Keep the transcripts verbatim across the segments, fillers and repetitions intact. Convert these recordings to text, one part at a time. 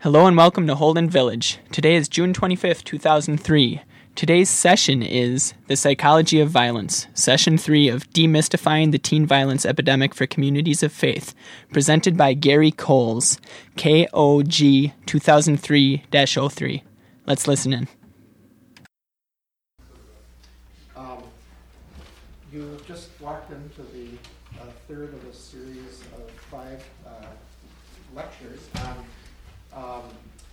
Hello and welcome to Holden Village. Today is June twenty-fifth, two thousand three. Today's session is The Psychology of Violence, Session three of Demystifying the Teen Violence Epidemic for Communities of Faith, presented by Gary Coles, K O G two thousand three dash oh three. Let's listen in. Um, you just walked into the uh, third of a series of five uh, lectures on um,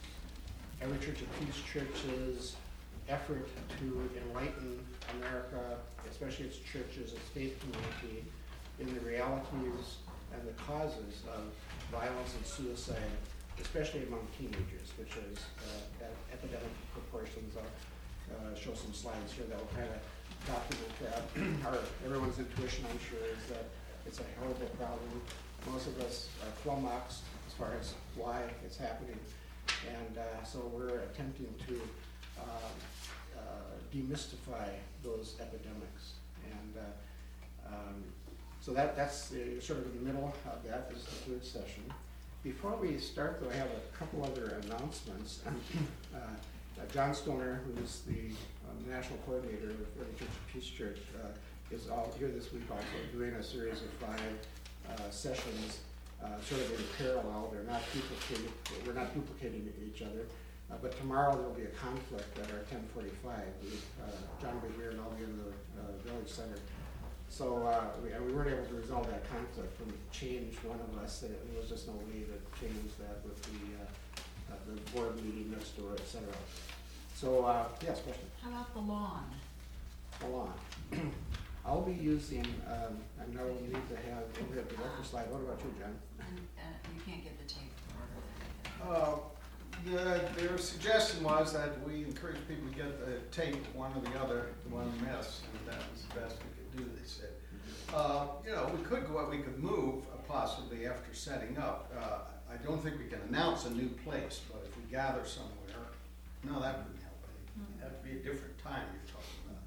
Every Church of Peace Church's effort to enlighten America, especially its churches, its faith community, in the realities and the causes of violence and suicide, especially among teenagers, which is uh, at epidemic proportions. I'll uh, show some slides here that will kind of document that. Our, everyone's intuition, I'm sure, is that it's a horrible problem. Most of us are flummoxed as far as why it's happening. And uh, so we're attempting to uh, uh, demystify those epidemics. And uh, um, so that, that's uh, sort of in the middle of that. This is the third session. Before we start, though, I have a couple other announcements. uh, uh, John Stoner, who's the um, national coordinator of Every Church of Peace Church, uh, is all here this week also doing a series of five uh, sessions Uh, sort of in parallel. They're not duplicated. We're not duplicating each other. Uh, but tomorrow there will be a conflict at our ten forty-five. We, uh, John will be here and I'll be in the uh, Village Center. So uh, we, and we weren't able to resolve that conflict. When we changed one of us, there was just no way to change that with the uh, uh, the board meeting next door, et cetera. So uh, yes, question. How about the lawn? The lawn. I'll be using, um, I know we need to have, we have the director slide. What about you, Jen? And uh, you can't get the tape to order. Uh, the, their suggestion was that we encourage people to get the tape, one or the other, the one miss, and that was the best we could do, they said. Uh, you know, we could go, we could move uh, possibly after setting up. Uh, I don't think we can announce a new place, but if we gather somewhere, no, that wouldn't help any. It'd have to be a different time you're talking about.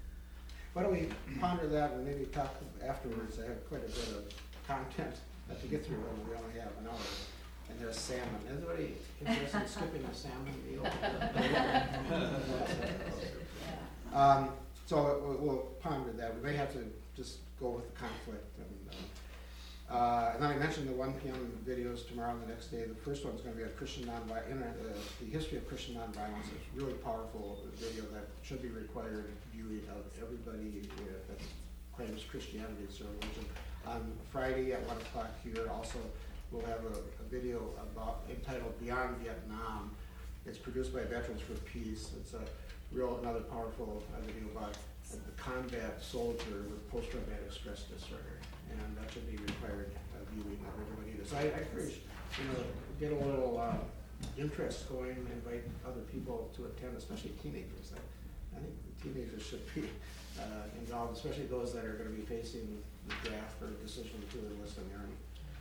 Why don't we ponder that and maybe talk afterwards? I have quite a bit of content to get through, and we only have an hour. And there's salmon. Anybody interested in skipping a salmon meal? um, so we'll, we'll ponder that. We may have to just go with the conflict. And, uh, uh, and then I mentioned the one p m videos tomorrow and the next day. The first one's going to be a Christian nonviolence, uh, the history of Christian nonviolence. It's a really powerful video that should be required viewing of everybody uh, that claims Christianity as their religion. On Friday at one o'clock here, also we'll have a, a video about entitled Beyond Vietnam. It's produced by Veterans for Peace. It's a real another powerful uh, video about uh, the combat soldier with post-traumatic stress disorder, and that should be required uh, viewing of everybody. So I, I encourage, you know, get a little uh, interest going, invite other people to attend, especially teenagers. I, I think teenagers should be uh, involved, especially those that are going to be facing the draft or decision to enlist in the Army.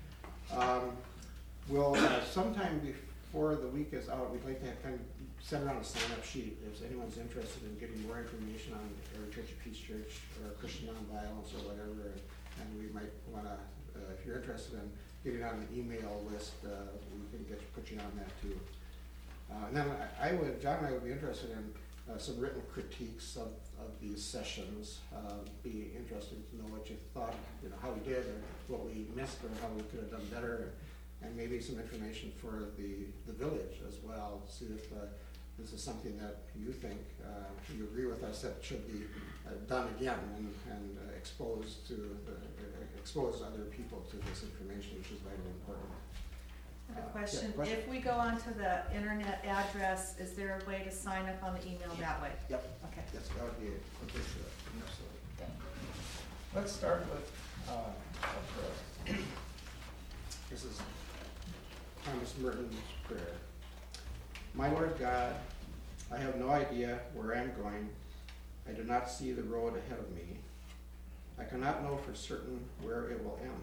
Um, we'll uh, sometime before the week is out, we'd like to have kind of send around a sign-up sheet if anyone's interested in getting more information on Every Church of Peace Church or Christian nonviolence or whatever, and, and we might want to, uh, if you're interested in getting on the email list, uh, we can get put you on that too. Uh, and then I, I would, John and I would be interested in uh, some written critiques of, of these sessions. Uh, be interested to know what you thought, you know, how we did, or what we missed, or how we could have done better, and maybe some information for the, the village as well. See if uh, this is something that you think, uh, you agree with us that should be uh, done again and, and uh, exposed to the, uh, expose other people to this information, which is vitally important. I have a Uh, question. yeah, question. If we go onto the internet address, is there a way to sign up on the email that way? Yep. Okay. Yes, that would be a quick sure. Absolutely. Let's start with uh, a prayer. This is Thomas Merton's prayer. My Lord God, I have no idea where I'm going. I do not see the road ahead of me. I cannot know for certain where it will end,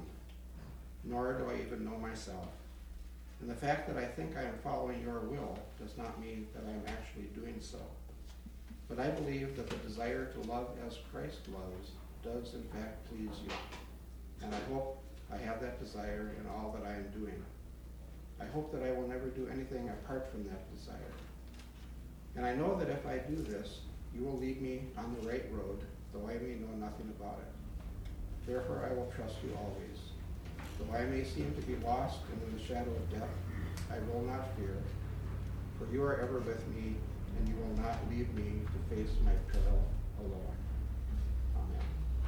nor do I even know myself. And the fact that I think I am following your will does not mean that I am actually doing so. But I believe that the desire to love as Christ loves does in fact please you. And I hope I have that desire in all that I am doing. I hope that I will never do anything apart from that desire. And I know that if I do this, you will lead me on the right road, though I may know nothing about it. Therefore I will trust you always. Though I may seem to be lost and in the shadow of death, I will not fear, for you are ever with me, and you will not leave me to face my peril alone. Amen.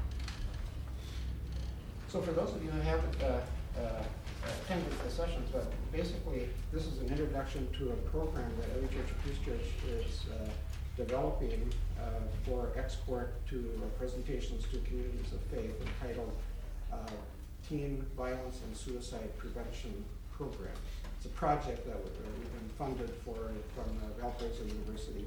So for those of you who haven't uh, uh, attended the sessions, but basically this is an introduction to a program that Every Church of Peace Church is uh, developing uh, for export to uh, presentations to communities of faith entitled uh, Teen Violence and Suicide Prevention Program. It's a project that we- uh, we've been funded for from uh, Valparaiso University.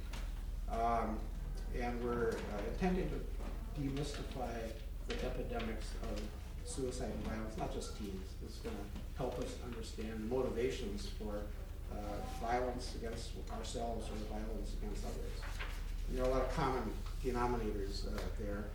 Um, and we're uh, intending to demystify the epidemics of suicide and violence, not just teens. It's going to help us understand motivations for uh, violence against ourselves or violence against others. And there are a lot of common denominators uh, there.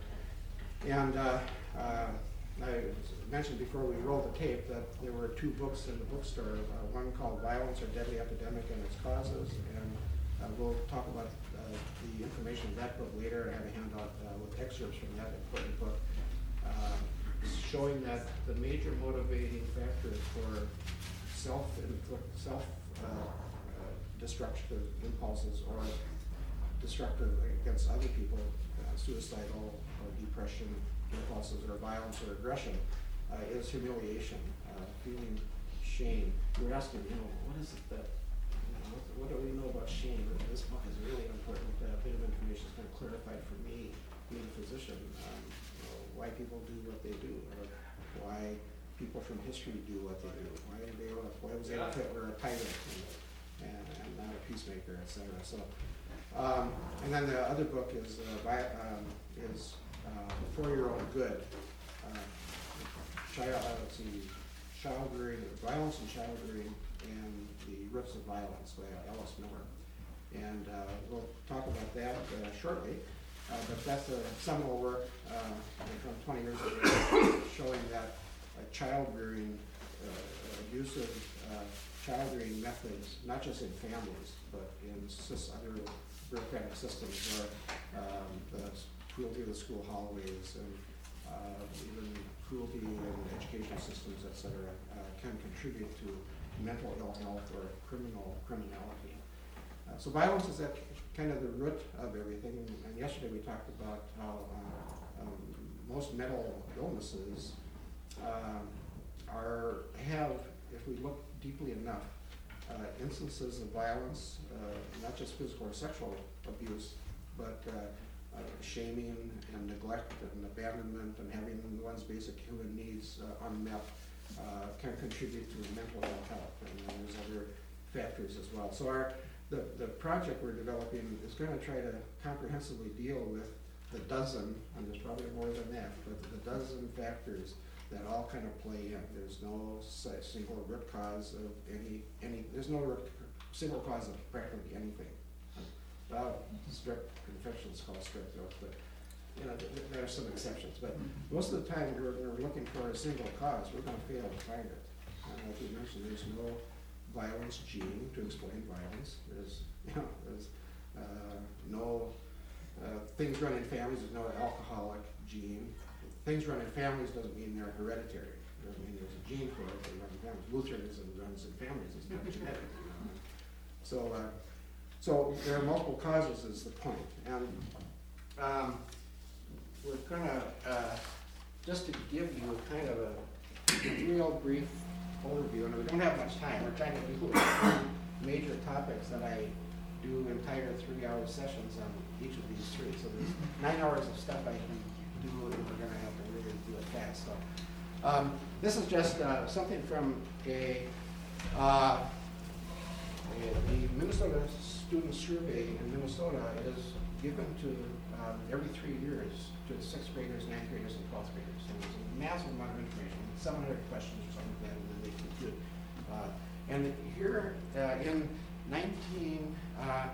And uh, uh, I mentioned before we rolled the tape that there were two books in the bookstore, uh, one called Violence or Deadly Epidemic and Its Causes, and uh, we'll talk about uh, the information in that book later. I have a handout uh, with excerpts from that important book uh, showing that the major motivating factor for self self uh, uh, destructive impulses or destructive against other people, uh, suicidal or depression impulses or violence or aggression, uh, is humiliation, uh, feeling shame. You were asking, you know, what is it that, you know, what, what do we know about shame? This book is really important uh, bit of information. It's kind of clarified for me, being a physician, um, you know, why people do what they do, or why people from history do what they do. Why did they? Why was Adolf Hitler a tyrant and, and, and not a peacemaker, et cetera. So, um, and then the other book is uh, by, um, is uh, For Your Own Good. Uh, child, uh, let's see, child rearing, violence and child rearing, and the roots of violence by Alice Miller. And uh, we'll talk about that uh, shortly. Uh, but that's a seminal work uh, from twenty years ago showing that uh, child rearing, uh, abusive uh, child rearing methods, not just in families, but in sys- other bureaucratic systems where um, the cruelty of the school hallways and uh, even cruelty in education systems, et cetera, uh, can contribute to mental ill health or criminal criminality. Uh, so violence is at kind of the root of everything. And, and yesterday we talked about how uh, um, most mental illnesses um, are have, if we look deeply enough, uh, instances of violence, uh, not just physical or sexual abuse, but uh, uh, shaming and neglect and abandonment and having one's basic human needs uh, unmet uh, can contribute to mental ill health. And then there's other factors as well. So our The, the project we're developing is going to try to comprehensively deal with the dozen, and there's probably more than that, but the dozen factors that all kind of play in. There's no si- single root cause of any, any there's no root, single cause of practically anything. Well, strep infection is called strep throat, but you know, th- th- there are some exceptions. But most of the time we're, we're looking for a single cause, we're going to fail to find it. And like you mentioned, there's no violence gene to explain violence. There's, you know, there's uh, no uh, things run in families. There's no alcoholic gene. Things run in families doesn't mean they're hereditary. It doesn't mean there's a gene for it. They run in families. Lutheranism runs in families. It's not genetic. You know? So, uh, so there are multiple causes. Is the point. And um, we're gonna uh, just to give you kind of a real brief overview, and we don't have much time. We're trying to do major topics that I do entire three-hour sessions on each of these three. So there's nine hours of stuff I can do, and we're going to have to really do it fast. So um, this is just uh, something from a, uh, a the Minnesota Student Survey in Minnesota is given to um, every three years to the sixth graders, ninth graders, and twelfth graders. And there's a massive amount of information, seven hundred questions or something like that, and then they compute. Uh, and here uh, in nineteen, uh,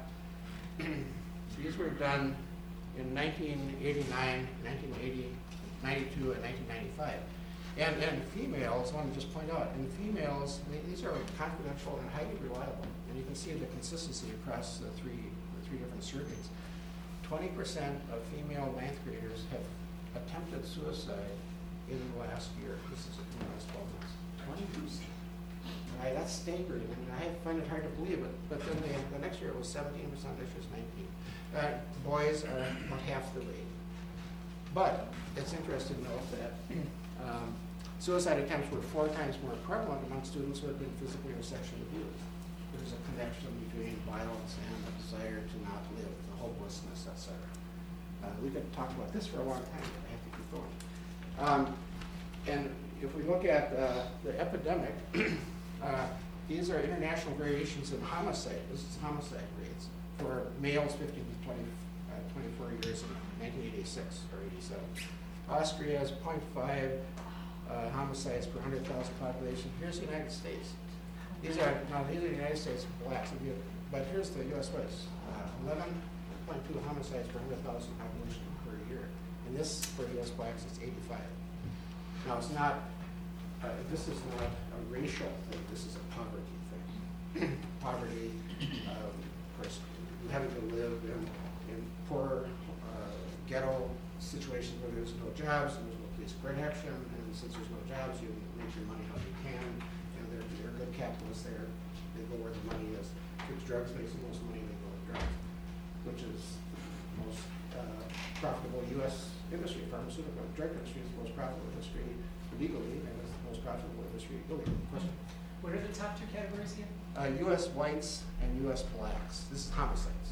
these were done in nineteen eighty-nine, nineteen eighty, ninety-two, and nineteen ninety-five. And, and females, I want to just point out, in females, they- these are confidential and highly reliable. And you can see the consistency across the three, the three different surveys. Twenty percent of female ninth graders have attempted suicide in the last year. This is in the last twelve months. Twenty percent. Right, that's staggering. I mean, I find it hard to believe it. But then the, the next year it was seventeen percent, this year's nineteen. Uh, boys are about half the rate. But it's interesting to note that um, suicide attempts were four times more prevalent among students who had been physically or sexually abused. There's a connection between violence and the desire to not live, the hopelessness, et cetera. Uh, we could talk about this for a long time, but I have to keep going. Um, and if we look at uh, the epidemic, uh, these are international variations in homicide. This is homicide rates for males fifteen to twenty, uh, twenty-four years in nineteen eighty-six or eighty-seven. Austria has zero point five uh, homicides per one hundred thousand population. Here's the United States. These are, now these are the United States blacks, but here's the U S West. Uh, eleven point two homicides per one hundred thousand population per year. And this, for U S blacks, is eighty-five. Now, it's not, uh, this is not a racial thing, this is a poverty thing. Poverty, um, of course, having to live in, in poor uh, ghetto situations where there's no jobs, and there's no police protection, and since there's no jobs, you make your money how you can, and they're, they're good capitalists there. They go where the money is. If drugs makes the most money, they go to drugs, which is the most uh, profitable U S industry. Pharmaceutical drug industry is the most profitable industry legally, and it's the most profitable industry illegally. Question? What are the top two categories again? Uh, U S whites and U S blacks. This is homicides.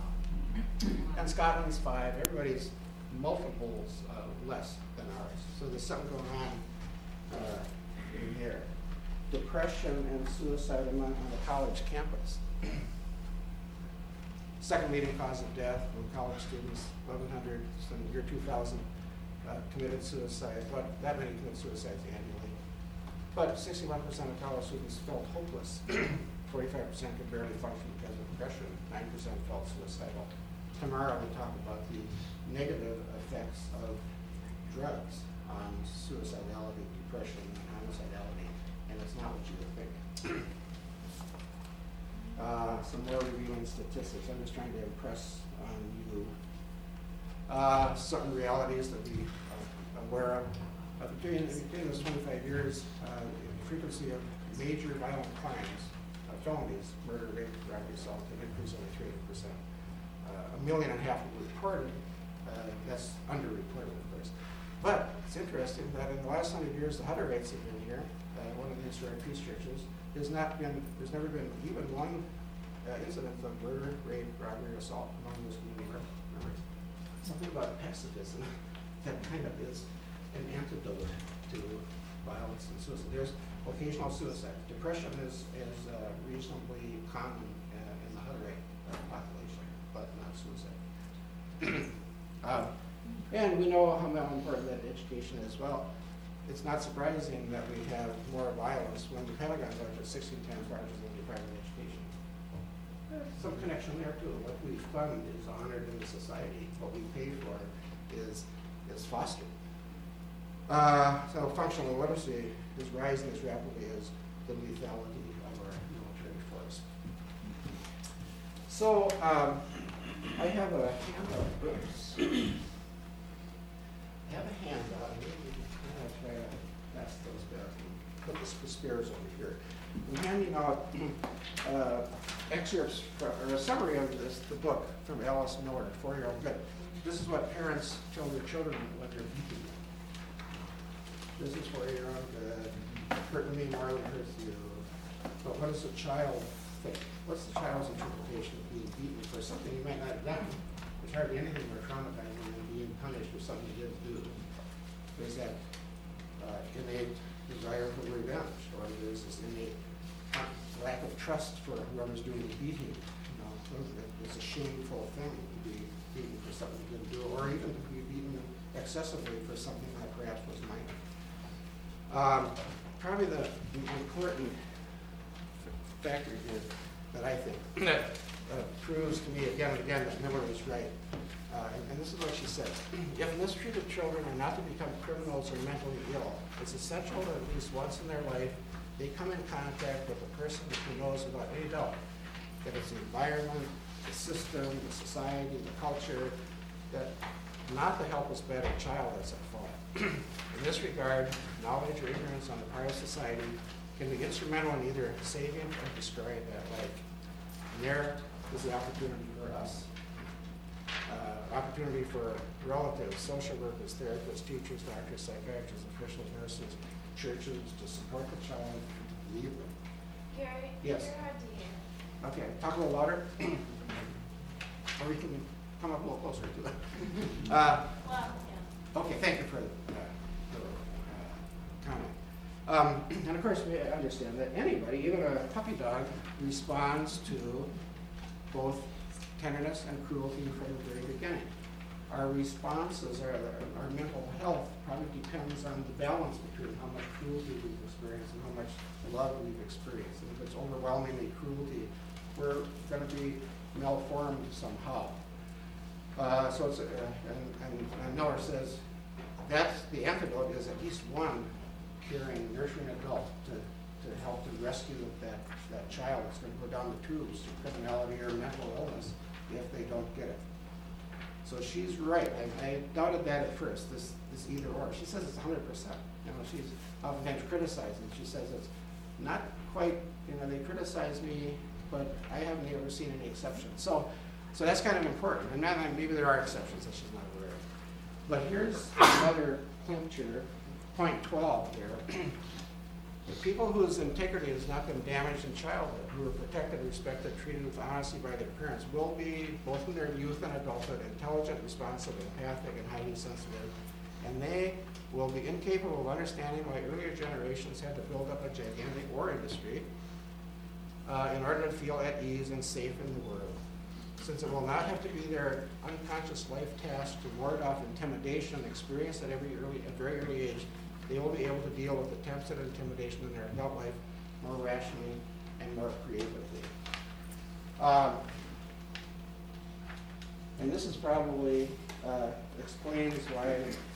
And Scotland's five. Everybody's multiples uh, less than ours. So there's something going on uh, in there. Depression and suicide among on the college campus. Second leading cause of death for college students, eleven hundred, so in the year two thousand, uh, committed suicide. What, that many commit suicides annually. But sixty-one percent of college students felt hopeless. forty-five percent could barely function because of depression. nine percent felt suicidal. Tomorrow we'll talk about the negative effects of drugs on suicidality, depression, and homicidality, and it's not what you would think. Uh, some more reviewing statistics. I'm just trying to impress on you uh, certain realities that we are aware of. Uh, between, between those twenty-five years, uh, the frequency of major violent crimes, uh, felonies, murder, rape, robbery, assault, have increased only three percent. Uh, a million and a half were reported. Uh, that's underreported, of course. But it's interesting that in the last hundred years, the Hutter rates have been here. Uh, one of the historic peace churches. There's not been, there's never been even one uh, incident of murder, rape, robbery, assault among those community members. Something about pacifism that kind of is an antidote to violence and suicide. There's occasional suicide. Depression is, is uh, reasonably common uh, in the Hutter rate uh, population, but not suicide. um, and we know how important that education is. Well, it's not surprising that we have more violence when the Pentagon budget is sixteen times larger than the Department of Education. There's some connection there too. What we fund is honored in the society. What we pay for is is fostered. Uh, so functional literacy is rising as rapidly as the lethality of our military force. So um, I have a handout. Oops. I have a handout. I'm gonna try to pass those back and put the spares over here. I'm handing out uh, excerpts for, or a summary of this, the book from Alice Miller, four-year-old good. This is what parents tell their children when they're beating them. This is four-year-old good. Hurt me more than hurts you. But what does the child think? What's the child's interpretation of being beaten for something you might not have done? There's hardly anything more traumatizing than being punished for something you didn't do. There's that uh, innate desire for revenge, or there's this innate lack of trust for whoever's doing the beating. You know, so it's a shameful thing to be beaten for something you didn't do, or even to be beaten excessively for something that perhaps was minor. Um, probably the important factor here that I think that uh, proves to me again and again that Miller was right Uh, and, and this is what she says. If mistreated children are not to become criminals or mentally ill, it's essential that at least once in their life they come in contact with a person who knows without any doubt that it's the environment, the system, the society, the culture, that not the helpless battered child that's at fault. In this regard, knowledge or ignorance on the part of society can be instrumental in either saving or destroying that life. And there is the opportunity for us. Uh, opportunity for relatives, social workers, therapists, teachers, doctors, psychiatrists, officials, nurses, churches to support the child and to lead them. Gary, Yes. your idea. Okay, talk a little louder. Or we can come up a little closer to it. Uh, Well, yeah. okay, thank you for the, uh, the uh, comment. Um, and of course, we understand that anybody, even a puppy dog, responds to both tenderness and cruelty from the very beginning. Our responses, our, our mental health probably depends on the balance between how much cruelty we've experienced and how much love we've experienced. And if it's overwhelmingly cruelty, we're going to be malformed somehow. Uh, so it's, uh, and, and, and Miller says that's the antidote is at least one caring, nurturing adult to, to help to rescue that, that child that's going to go down the tubes to criminality or mental illness if they don't get it. So she's right. I, I doubted that at first, this, this either or. She says it's one hundred percent. You know, she's oftentimes criticizing. She says it's not quite, you know, they criticize me, but I haven't ever seen any exceptions. So, so that's kind of important. And then maybe there are exceptions that she's not aware of. But here's another clincher, point twelve here. The people whose integrity has not been damaged in childhood, who are protected, respected, treated with honesty by their parents, will be, both in their youth and adulthood, intelligent, responsive, empathic, and highly sensitive. And they will be incapable of understanding why earlier generations had to build up a gigantic war industry uh, in order to feel at ease and safe in the world. Since it will not have to be their unconscious life task to ward off intimidation experienced at every early, at very early age, they will be able to deal with attempts at intimidation in their adult life more rationally and more creatively. Um, and this is probably uh, explains why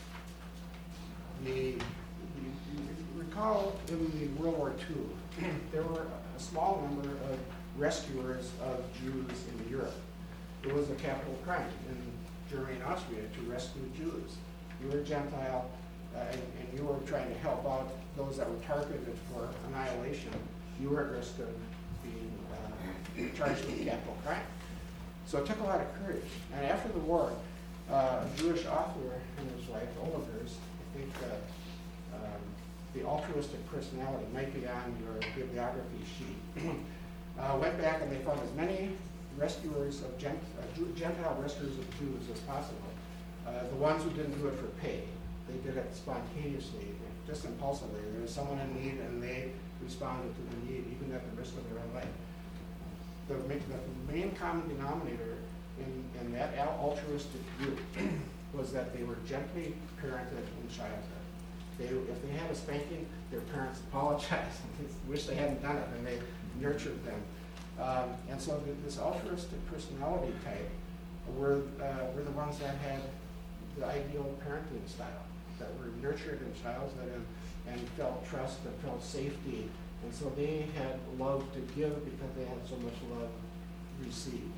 the, you, you recall in the World War Two, there were a small number of rescuers of Jews in Europe. It was a capital crime in Germany and Austria to rescue Jews. You were Gentile, uh, and, and you were trying to help out those that were targeted for annihilation. You were at risk of being uh, charged with capital crime. So it took a lot of courage. And after the war, uh, a Jewish author and his wife, Olivers, I think uh, um, the altruistic personality might be on your bibliography sheet, uh, went back and they found as many rescuers of Gent uh, Gentile rescuers of Jews as possible. Uh, the ones who didn't do it for pay, they did it spontaneously, just impulsively. There was someone in need and they responded to the need, even at the risk of their own life. The, the main common denominator in, in that altruistic group was that they were gently parented in childhood. They, if they had a spanking, their parents apologized and wish they hadn't done it, and they nurtured them. Um, and so the, this altruistic personality type were, uh, were the ones that had the ideal parenting style, that were nurtured in childhood and, and felt trust and felt safety. And so they had love to give because they had so much love received.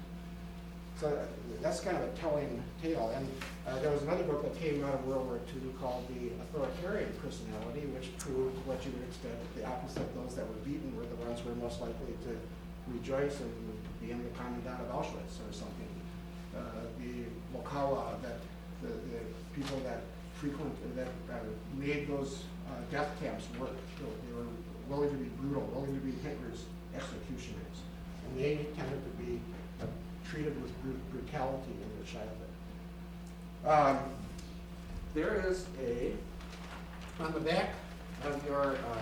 So that's kind of a telling tale. And uh, there was another book that came out of World War Two called The Authoritarian Personality, which proved what you would expect. The opposite, those that were beaten were the ones who were most likely to rejoice and be in the commandant of Auschwitz or something. Uh, the Mokawa, that the, the people that frequent, that uh, made those uh, death camps work. They were willing to be brutal, willing to be Hitler's executioners. And they tended to be uh, treated with br- brutality in their childhood. Um, there is a, on the back of your, um,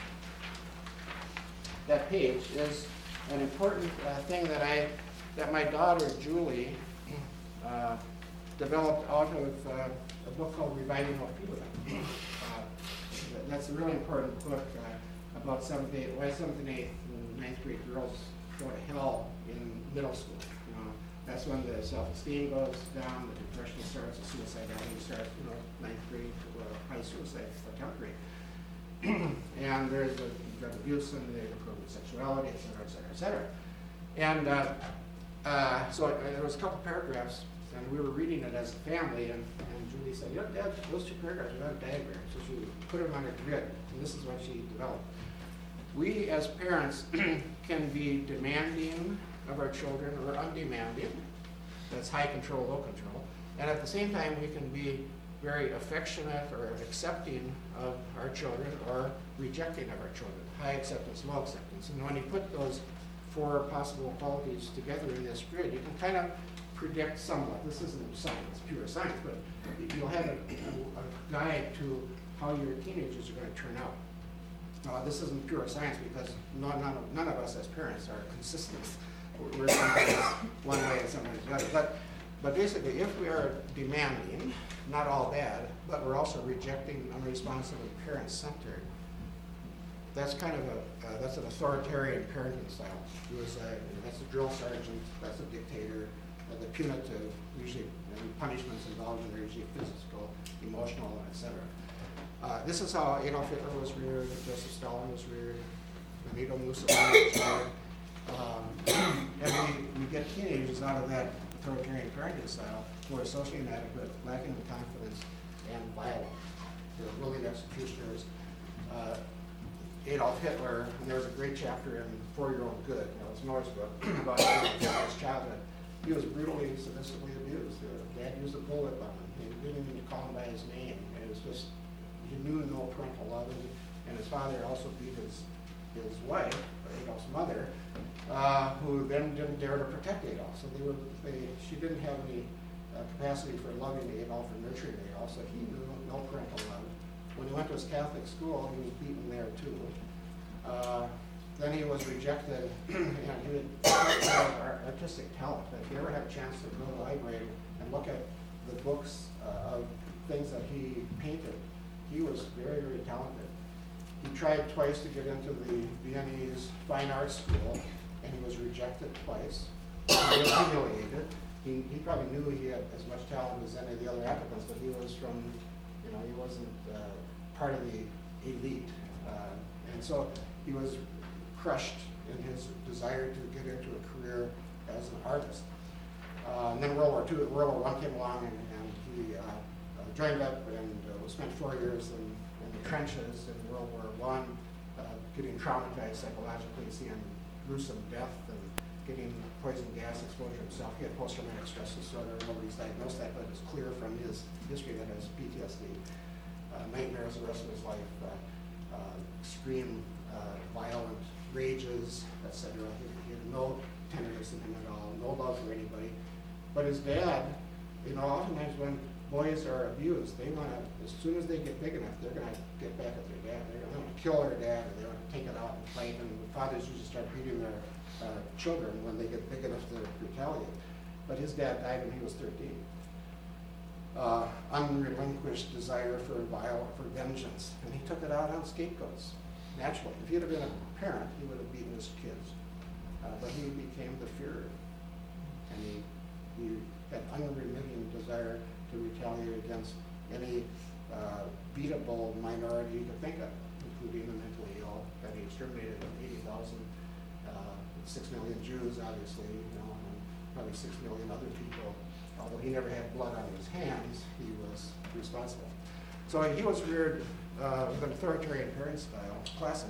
that page is an important uh, thing that I, that my daughter Julie uh, developed out of uh, a book called Reviving Ophelia. Uh, that's a really important book uh, about seventh, eighth, why seventh and eighth and ninth grade girls go to hell in middle school. You know, That's when the self-esteem goes down, the depression starts, the suicidality starts, you know, ninth grade to uh, high suicide, or tenth grade. And there's a drug abuse and the improvement sexuality, et cetera, et cetera, et cetera. And uh, uh, so uh, there was a couple paragraphs, and we were reading it as a family, and, and Julie said, "Yeah, Dad, those two paragraphs are not diagrams." So she put them on a grid, and this is what she developed. We as parents can be demanding of our children or undemanding. That's high control, low control. And at the same time, we can be very affectionate or accepting of our children or rejecting of our children. High acceptance, low acceptance. And when you put those four possible qualities together in this grid, you can kind of predict somewhat. This isn't science, pure science, but you'll have a, a guide to how your teenagers are going to turn out. Uh, this isn't pure science because none, none, of, none of us as parents are consistent. We're sometimes one way and sometimes the other. But, but basically, if we are demanding, not all bad, but we're also rejecting, unresponsive, and parent-centered, that's kind of a, uh, that's an authoritarian parenting style. It was a, that's a drill sergeant, that's a dictator, uh, the punitive, usually and punishments involved in there, usually physical, emotional, et cetera. Uh, this is how Adolf Hitler was reared, Joseph Stalin was reared, Benito Mussolini was reared. Um, and we, we get teenagers out of that authoritarian parenting style who are socially inadequate, lacking in confidence, and violent. They're willing executioners. Uh, Adolf Hitler, and there was a great chapter in For Your Own Good, you know, it's Norris book, about Hitler's childhood. He was brutally, submissively abused. Uh, Dad used a bullet on him. He didn't even call him by his name. And it was just, he knew no parental love. And, and his father also beat his, his wife, Adolf's mother, uh, who then didn't dare to protect Adolf. So they were, they, she didn't have any uh, capacity for loving Adolf and nurturing Adolf, so he knew no parental love. When he went to his Catholic school, he was beaten there too. Uh, then he was rejected, and he had artistic talent. If you ever have a chance to go to the library and look at the books uh, of things that he painted, he was very, very talented. He tried twice to get into the Viennese Fine Arts School, and he was rejected twice. He was humiliated. He, he probably knew he had as much talent as any of the other applicants, but he was from, you know, he wasn't uh, part of the elite. Uh, and so he was crushed in his desire to get into a career as an artist. Uh, and then World War Two, World War One came along, and, and he uh, uh, joined up and uh, spent four years in, in the trenches in World War One, uh, getting traumatized psychologically, seeing gruesome death, and getting poison gas exposure himself. He had post-traumatic stress disorder. Nobody's diagnosed that, but it's clear from his history that has P T S D. Uh, nightmares the rest of his life, uh, uh, extreme uh, violent rages, et cetera. He, he had no tenderness in him at all, no love for anybody. But his dad, you know, oftentimes when boys are abused, they want to, as soon as they get big enough, they're going to get back at their dad. They're going to kill their dad, or they're going to take it out and fight. And the fathers usually start beating their uh, children when they get big enough to retaliate. But his dad died when he was thirteen. Uh, unrelinquished desire for vile, for vengeance, and he took it out on scapegoats. Naturally, if he'd have been a parent, he would have beaten his kids. Uh, but he became the Führer, and he, he had unremitting desire to retaliate against any uh, beatable minority you could think of, including the mentally ill. That he exterminated eighty thousand, uh, six million Jews, obviously, you know, and probably six million other people. Although he never had blood on his hands, he was responsible. So he was reared uh, with an authoritarian parent style, classic.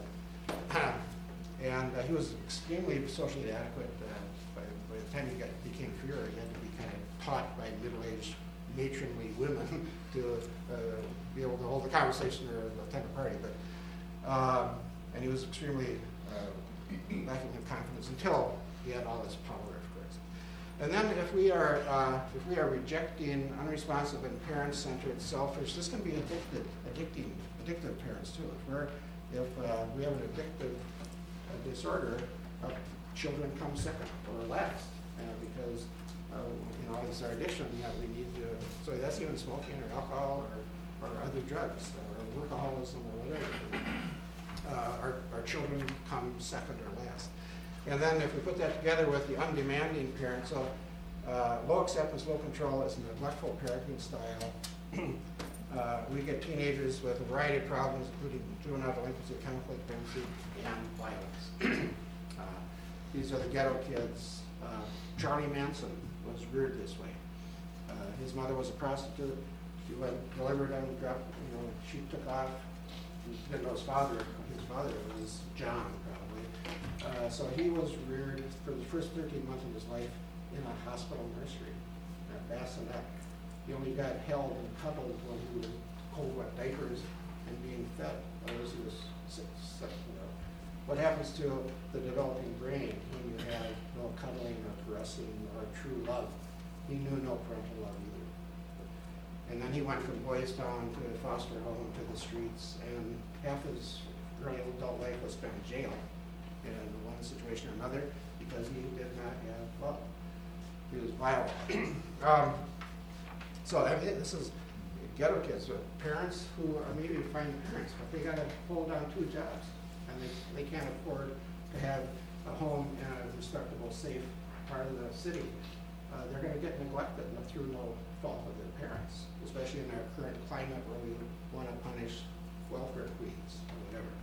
And uh, he was extremely socially adequate. Uh, by, by the time he got, became Führer, he had to be kind of taught by middle-aged, matronly women to uh, be able to hold a conversation or attend a party. But um, and he was extremely uh, lacking in confidence until he had all this power, of course. And then if we are uh, if we are rejecting, unresponsive, and parent-centered, selfish, this can be addicted, addicting, addictive parents too. If we're if uh, we have an addictive uh, disorder, uh, children come second or last uh, because uh, you know it's our addiction that we need to. So that's even smoking or alcohol or, or other drugs or workaholism or whatever. Uh, our our children come second or last. And then if we put that together with the undemanding parent, so Uh, low acceptance, low control is a neglectful parenting style. Uh, we get teenagers with a variety of problems, including juvenile delinquency, chemical dependency, and violence. uh, these are the ghetto kids. Uh, Charlie Manson was reared this way. Uh, his mother was a prostitute. She went delivered and dropped, you know, she took off. He didn't know his father. His father was John, probably. Uh, so he was reared for the first thirteen months of his life in a hospital nursery at Bassinet. He only got held and cuddled when he was cold wet diapers and being fed. Otherwise he was sick, sick, you know. What happens to the developing brain when you have no cuddling or caressing or true love? He knew no parental love either. And then he went from Boys Town to foster home to the streets, and half his early adult life was spent in jail in one situation or another because he did not have love. He was violent. um, so I mean, this is ghetto kids with parents who are maybe fine parents, but they got to hold down two jobs, and they, they can't afford to have a home in a respectable, safe part of the city. Uh, they're going to get neglected through no fault of their parents, especially in our current climate where we want to punish welfare queens or whatever.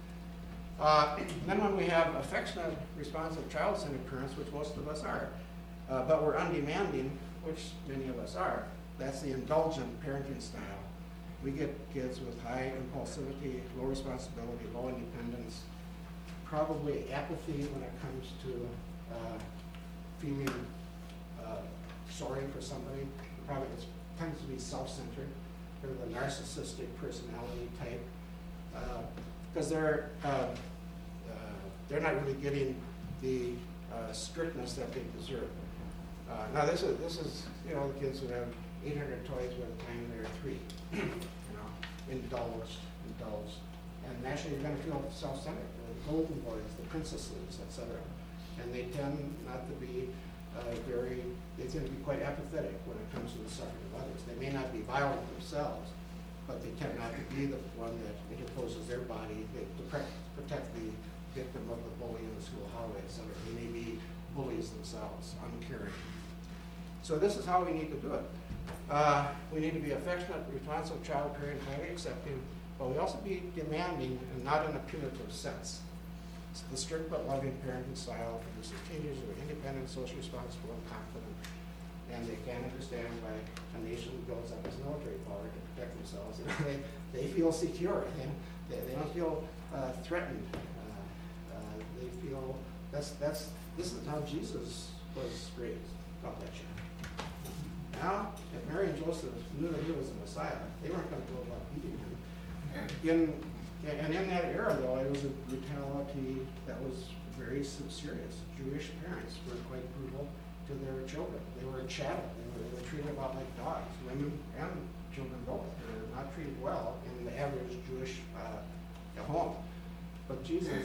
Uh, then when we have affectionate, responsive, child-centered parents, which most of us are, uh, but we're undemanding, which many of us are, that's the indulgent parenting style. We get kids with high impulsivity, low responsibility, low independence, probably apathy when it comes to uh, feeling uh, sorry for somebody. Probably it tends to be self-centered, sort of a narcissistic personality type, because uh, they're uh, uh, they're not really getting the uh, strictness that they deserve. Uh, now this is this is you know the kids who have eight hundred toys by the time they're three, you know, indulged, indulged, and naturally you're going to feel self-centered. The golden boys, the princesses, et cetera, and they tend not to be uh, very. They tend to be quite apathetic when it comes to the suffering of others. They may not be violent themselves, but they tend not to be the one that interposes their body they, to pre- protect the victim of the bully in the school hallway, et cetera. They may be bullies themselves, uncaring. So this is how we need to do it. Uh, we need to be affectionate, responsive, child parent, highly accepting, but we also be demanding and not in a punitive sense. It's the strict but loving parenting style produces teenagers who are independent, socially responsible, and confident, and they can understand why a nation builds up its military power to protect themselves. And they, they feel secure. They, they, they don't feel uh, threatened. Uh, uh, they feel that's that's this is how Jesus was raised. God bless you. Now, if Mary and Joseph knew that he was the Messiah, they weren't going to go about beating him. In, and in that era, though, it was a brutality that was very serious. Jewish parents were quite brutal to their children. They were chattel. They were, they were treated about like dogs, women and children both. They were not treated well in the average Jewish uh, home. But Jesus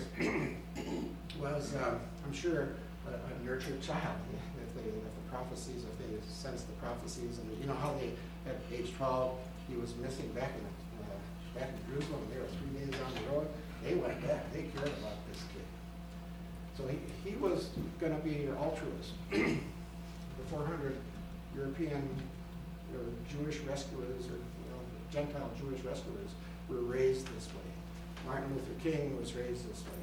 was, uh, I'm sure, a, a nurtured child. If, they, if the prophecies, if they sensed the prophecies, and you know how they, at age twelve, he was missing back in uh, back in Jerusalem, and they were three days down the road. They went back. They cared about this kid. So he, he was going to be an altruist. The four hundred European or Jewish rescuers, or you know, Gentile Jewish rescuers, were raised this way. Martin Luther King was raised this way.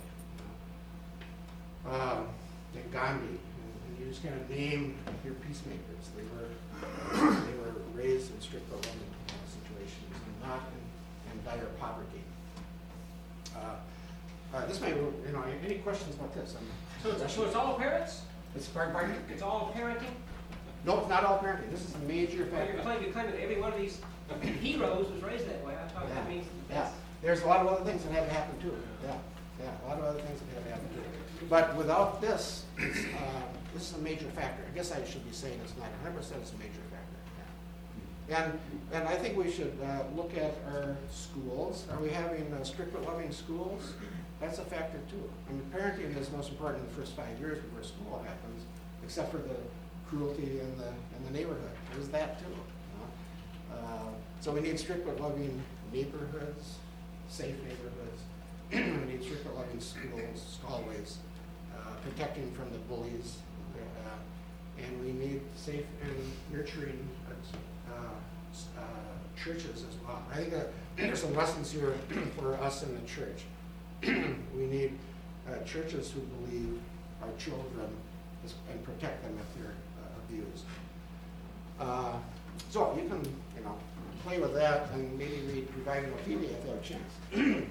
You know. uh, and Gandhi, and, and you just kind of name your peacemakers. They were they were raised in strict but loving uh, situations, and not in, in dire poverty. Uh, uh, this may, you know, any questions about this? I'm, So it's, so it's all parents? It's pardon, pardon? It's all parenting? No, it's not all parenting. This is a major Well, factor. you're claiming, you're claiming that every one of these heroes was raised that way. I thought that means Yeah, that's... there's a lot of other things that have to happen too. Yeah, yeah, a lot of other things that have to happen too. But without this, it's, uh, this is a major factor. I guess I should be saying it's not one hundred percent. It's a major factor. Yeah. And and I think we should uh, look at our schools. Are we having uh, strict but loving schools? That's a factor too. I mean, parenting is most important in the first five years before school happens, except for the cruelty in the in the neighborhood. There's that too. You know? uh, so we need strict but loving neighborhoods, safe neighborhoods. We need strict but loving schools, always uh, protecting from the bullies. Uh, And we need safe and nurturing uh, uh, churches as well. I think that there's some lessons here for us in the church. We need uh, churches who believe our children and protect them if they're uh, abused. Uh, so you can, you know, play with that and maybe read Reviving Ophelia if you have a chance.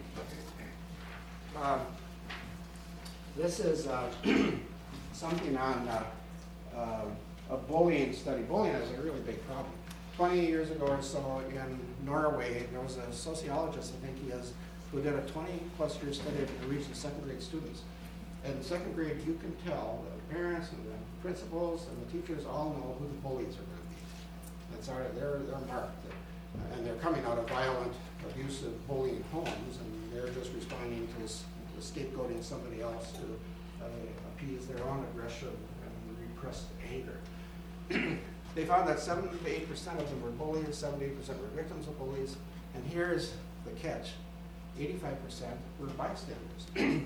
um, this is uh, something on uh, uh, a bullying study. Bullying is a really big problem. twenty years ago or so in Norway, there was a sociologist, I think he is, who did a twenty plus year study of the region's second grade students. And in second grade, you can tell that the parents and the principals and the teachers all know who the bullies are going to be. That's our, they're, they're marked. And they're coming out of violent, abusive, bullying homes, and they're just responding to, to scapegoating somebody else to uh, appease their own aggression and repressed anger. They found that seven to eight percent of them were bullies, seven to eight percent were victims of bullies, and here's the catch. eighty-five percent were bystanders.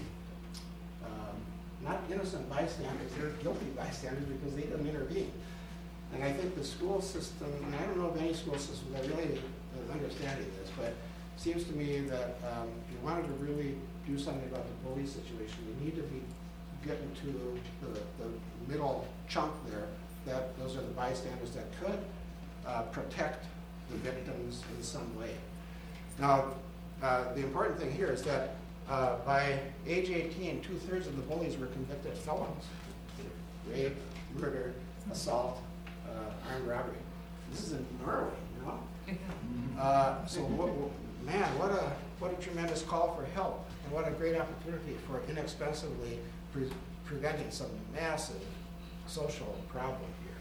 um, not innocent bystanders, they're guilty bystanders because they didn't intervene. And I think the school system, and I don't know of any school system that really is understanding this, but it seems to me that um, if you wanted to really do something about the bully situation, you need to be getting to the, the middle chunk there, that those are the bystanders that could uh, protect the victims in some way. Now, uh, the important thing here is that uh, by age eighteen, two-thirds of the bullies were convicted felons. Rape, murder, assault, uh, armed robbery. This is in Norway, you know? Uh, so, what, what, man, what a, what a tremendous call for help, and what a great opportunity for inexpensively pre preventing some massive social problem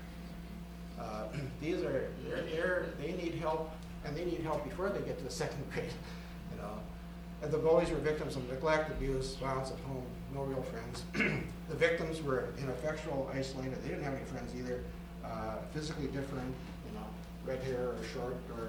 here. Uh, these are, they're, they're, they need help, and they need help before they get to the second grade, you know. And the bullies were victims of neglect, abuse, violence at home, no real friends. The victims were ineffectual, isolated, they didn't have any friends either, uh, physically different, you know, red hair or short or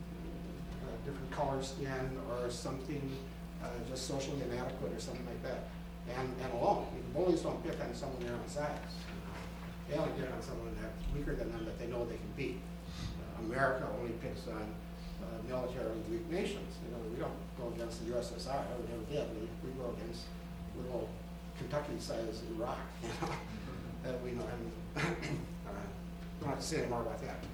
uh, different color skin or something, uh, just socially inadequate or something like that. And, and alone. I mean, bullies don't pick on someone their own size. They only pick on someone that's weaker than them that they know they can beat. Uh, America only picks on uh, militarily weak nations. You know, we don't go against the U S S R. We never did. We, we go against little Kentucky-sized Iraq. You know, that we know. And uh, don't have to say any more about that.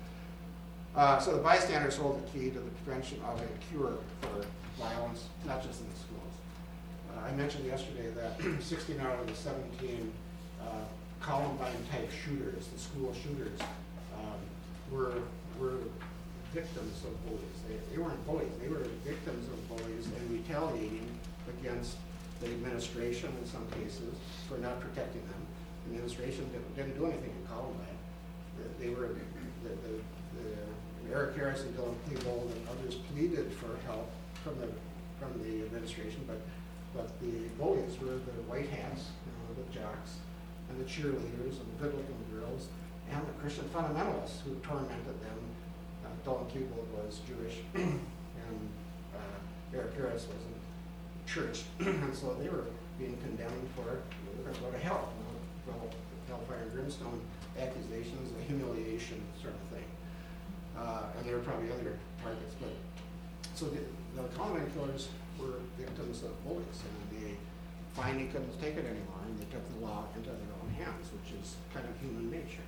Uh, so the bystanders hold the key to the prevention of a cure for violence, not just in the schools. Uh, I mentioned yesterday that sixteen out of the seventeen uh, Columbine-type shooters, the school shooters, um, were were victims of bullies. They, they weren't bullies; they were victims of bullies and retaliating against the administration in some cases for not protecting them. The administration didn't, didn't do anything in Columbine. They, they were the, the, the Eric Harris and Dylan Klebold and others pleaded for help from the from the administration, but. But the bullies were the white hats, you know, the jocks, and the cheerleaders, and the good-looking girls, and the Christian fundamentalists who tormented them. Uh, Dylan Klebold was Jewish, and uh, Eric Harris was in church, and so they were being condemned for, you know, they're going to go to hell, you know, well, hellfire and brimstone accusations, a humiliation sort of thing. Uh, and there were probably other targets, but so the, the Columbine killers were victims of bullies, and they finally couldn't take it anymore, and they took the law into their own hands, which is kind of human nature.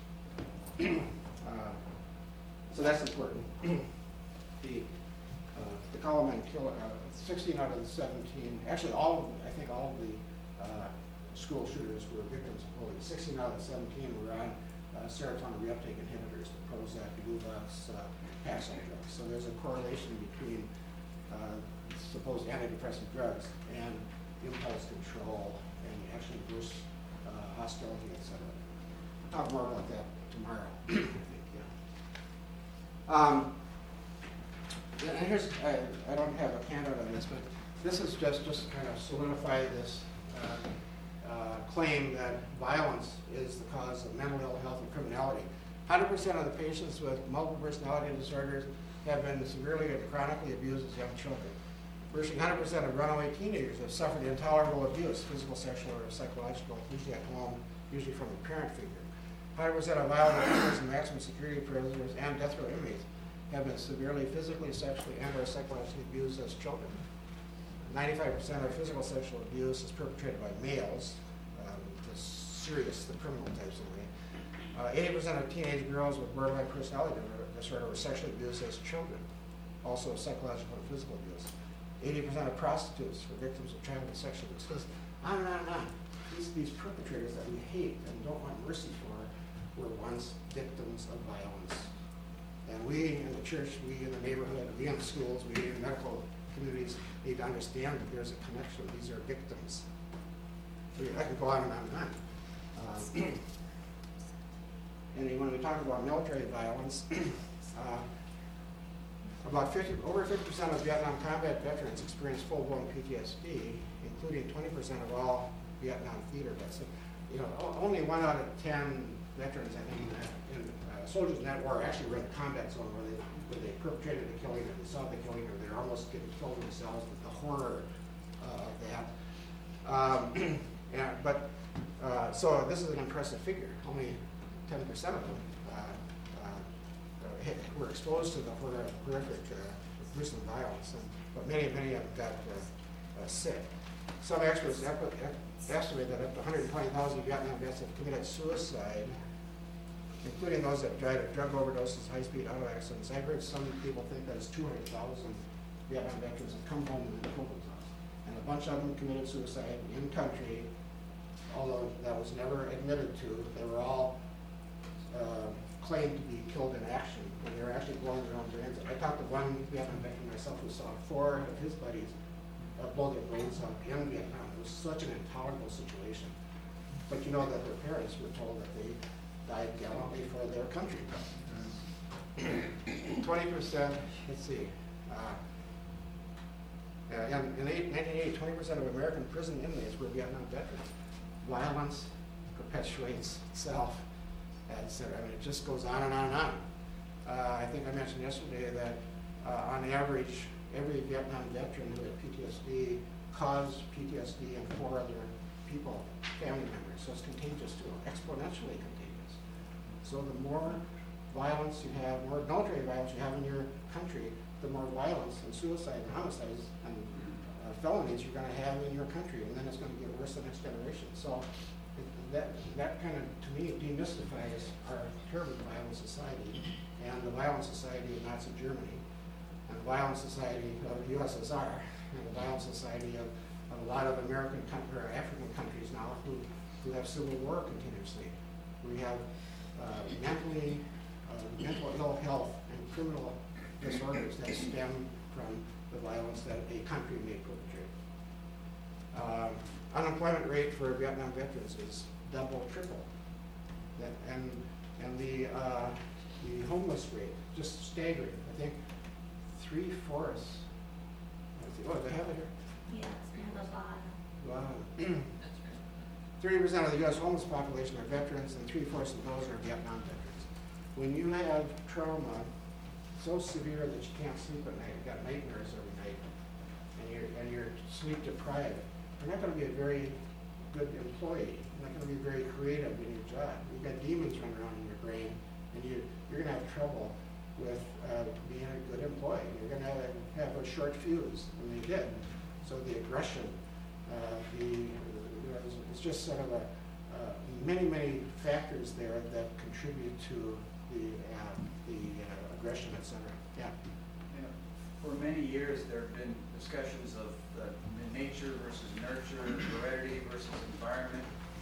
uh, so that's important. the uh, the Columbine killer, uh, sixteen out of the seventeen, actually all of the, I think all of the uh, school shooters were victims of bullies. sixteen out of the seventeen were on uh, serotonin reuptake inhibitors, the Prozac, Luvox, uh, Paxil drugs. So there's a correlation between uh, supposed antidepressant drugs and impulse control and actually burst uh, hostility, et cetera. I'll talk more about that tomorrow, I think, yeah. Um, and here's, I, I don't have a handout on this, but this is just, just kind of solidify this uh, uh, claim that violence is the cause of mental ill health and criminality. one hundred percent of the patients with multiple personality disorders have been severely and chronically abused as young children. Virtually one hundred percent of runaway teenagers have suffered intolerable abuse, physical, sexual, or psychological, usually at home, usually from a parent figure. hundred percent of violent offenders and maximum security prisoners and death row inmates have been severely physically, sexually, and or psychologically abused as children. ninety-five percent of physical sexual abuse is perpetrated by males, um, the serious, the criminal types anyway. Uh, eighty percent of teenage girls with borderline personality disorder were sexually abused as children, also psychological and physical abuse. eighty percent of prostitutes were victims of child sexual abuse. On and on and on. These, these perpetrators that we hate and don't want mercy for were once victims of violence. And we in the church, we in the neighborhood, we in the schools, we in medical communities need to understand that there's a connection. These are victims. I can go on and on and on. Um, and when we talk about military violence, uh, about fifty, over fifty percent of Vietnam combat veterans experience full-blown P T S D, including twenty percent of all Vietnam theater vets. So, you know, only one out of ten veterans, I think, in uh, soldiers in that war actually were in the combat zone where they, where they perpetrated the killing, or they saw the killing, or they're almost getting killed themselves with the horror uh, of that. Um, yeah, but, uh, so this is an impressive figure. Only ten percent of them uh, uh, hit, were exposed to the horror, horrific, uh, gruesome violence, and, but many, many of them got uh, uh, sick. Some experts estimate that up to one hundred twenty thousand Vietnam vets have committed suicide, including those that died of drug overdoses, high-speed auto accidents. I've heard some people think that it's two hundred thousand Vietnam veterans have come home and killed themselves. And a bunch of them committed suicide in country, although that was never admitted to. They were all uh, claimed to be killed in action, when they were actually blowing their own brains out. I talked to one Vietnam veteran myself who saw four of his buddies uh, blow their brains out in Vietnam. It was such an intolerable situation. But you know that their parents were told that they died gallantly for their country. twenty percent, let's see, uh, uh, in, in nineteen eighty, twenty percent of American prison inmates were Vietnam veterans. Violence perpetuates itself, et cetera. I mean, it just goes on and on and on. Uh, I think I mentioned yesterday that uh, on average, every Vietnam veteran who had P T S D caused P T S D in four other people, family members. So it's contagious too, exponentially contagious. So the more violence you have, more military violence you have in your country, the more violence and suicide and homicides and uh, felonies you're going to have in your country, and then it's going to get worse the next generation. So it, that that kind of, to me, demystifies our terribly violent society and the violent society of Nazi Germany, and the violent society of the U S S R, and the violent society of, of a lot of American or African countries now who, who have civil war continuously. We have uh, mentally, uh, mental ill health and criminal disorders that stem from the violence that a country may perpetrate. Uh, unemployment rate for Vietnam veterans is double, triple. That, and and the, uh, the homeless rate, just staggering. I think three fourths. Oh, do they have it here? Yes, near the bottom. Wow. thirty percent of the U S homeless population are veterans, and three-fourths of those are Vietnam veterans. When you have trauma so severe that you can't sleep at night, you've got nightmares every night, and you're, and you're sleep deprived, you're not going to be a very good employee. You're not going to be very creative in your job. You've got demons running around in your brain, and you, you're going to have trouble with uh, being a good employee. You're going to have, have a short fuse, and they did. So the aggression, uh, the, you know, it's, it's just sort of a, uh, many, many factors there that contribute to the, uh, the uh, aggression, et cetera. Yeah. You know, for many years, there have been discussions of uh, nature versus nurture, heredity versus environment.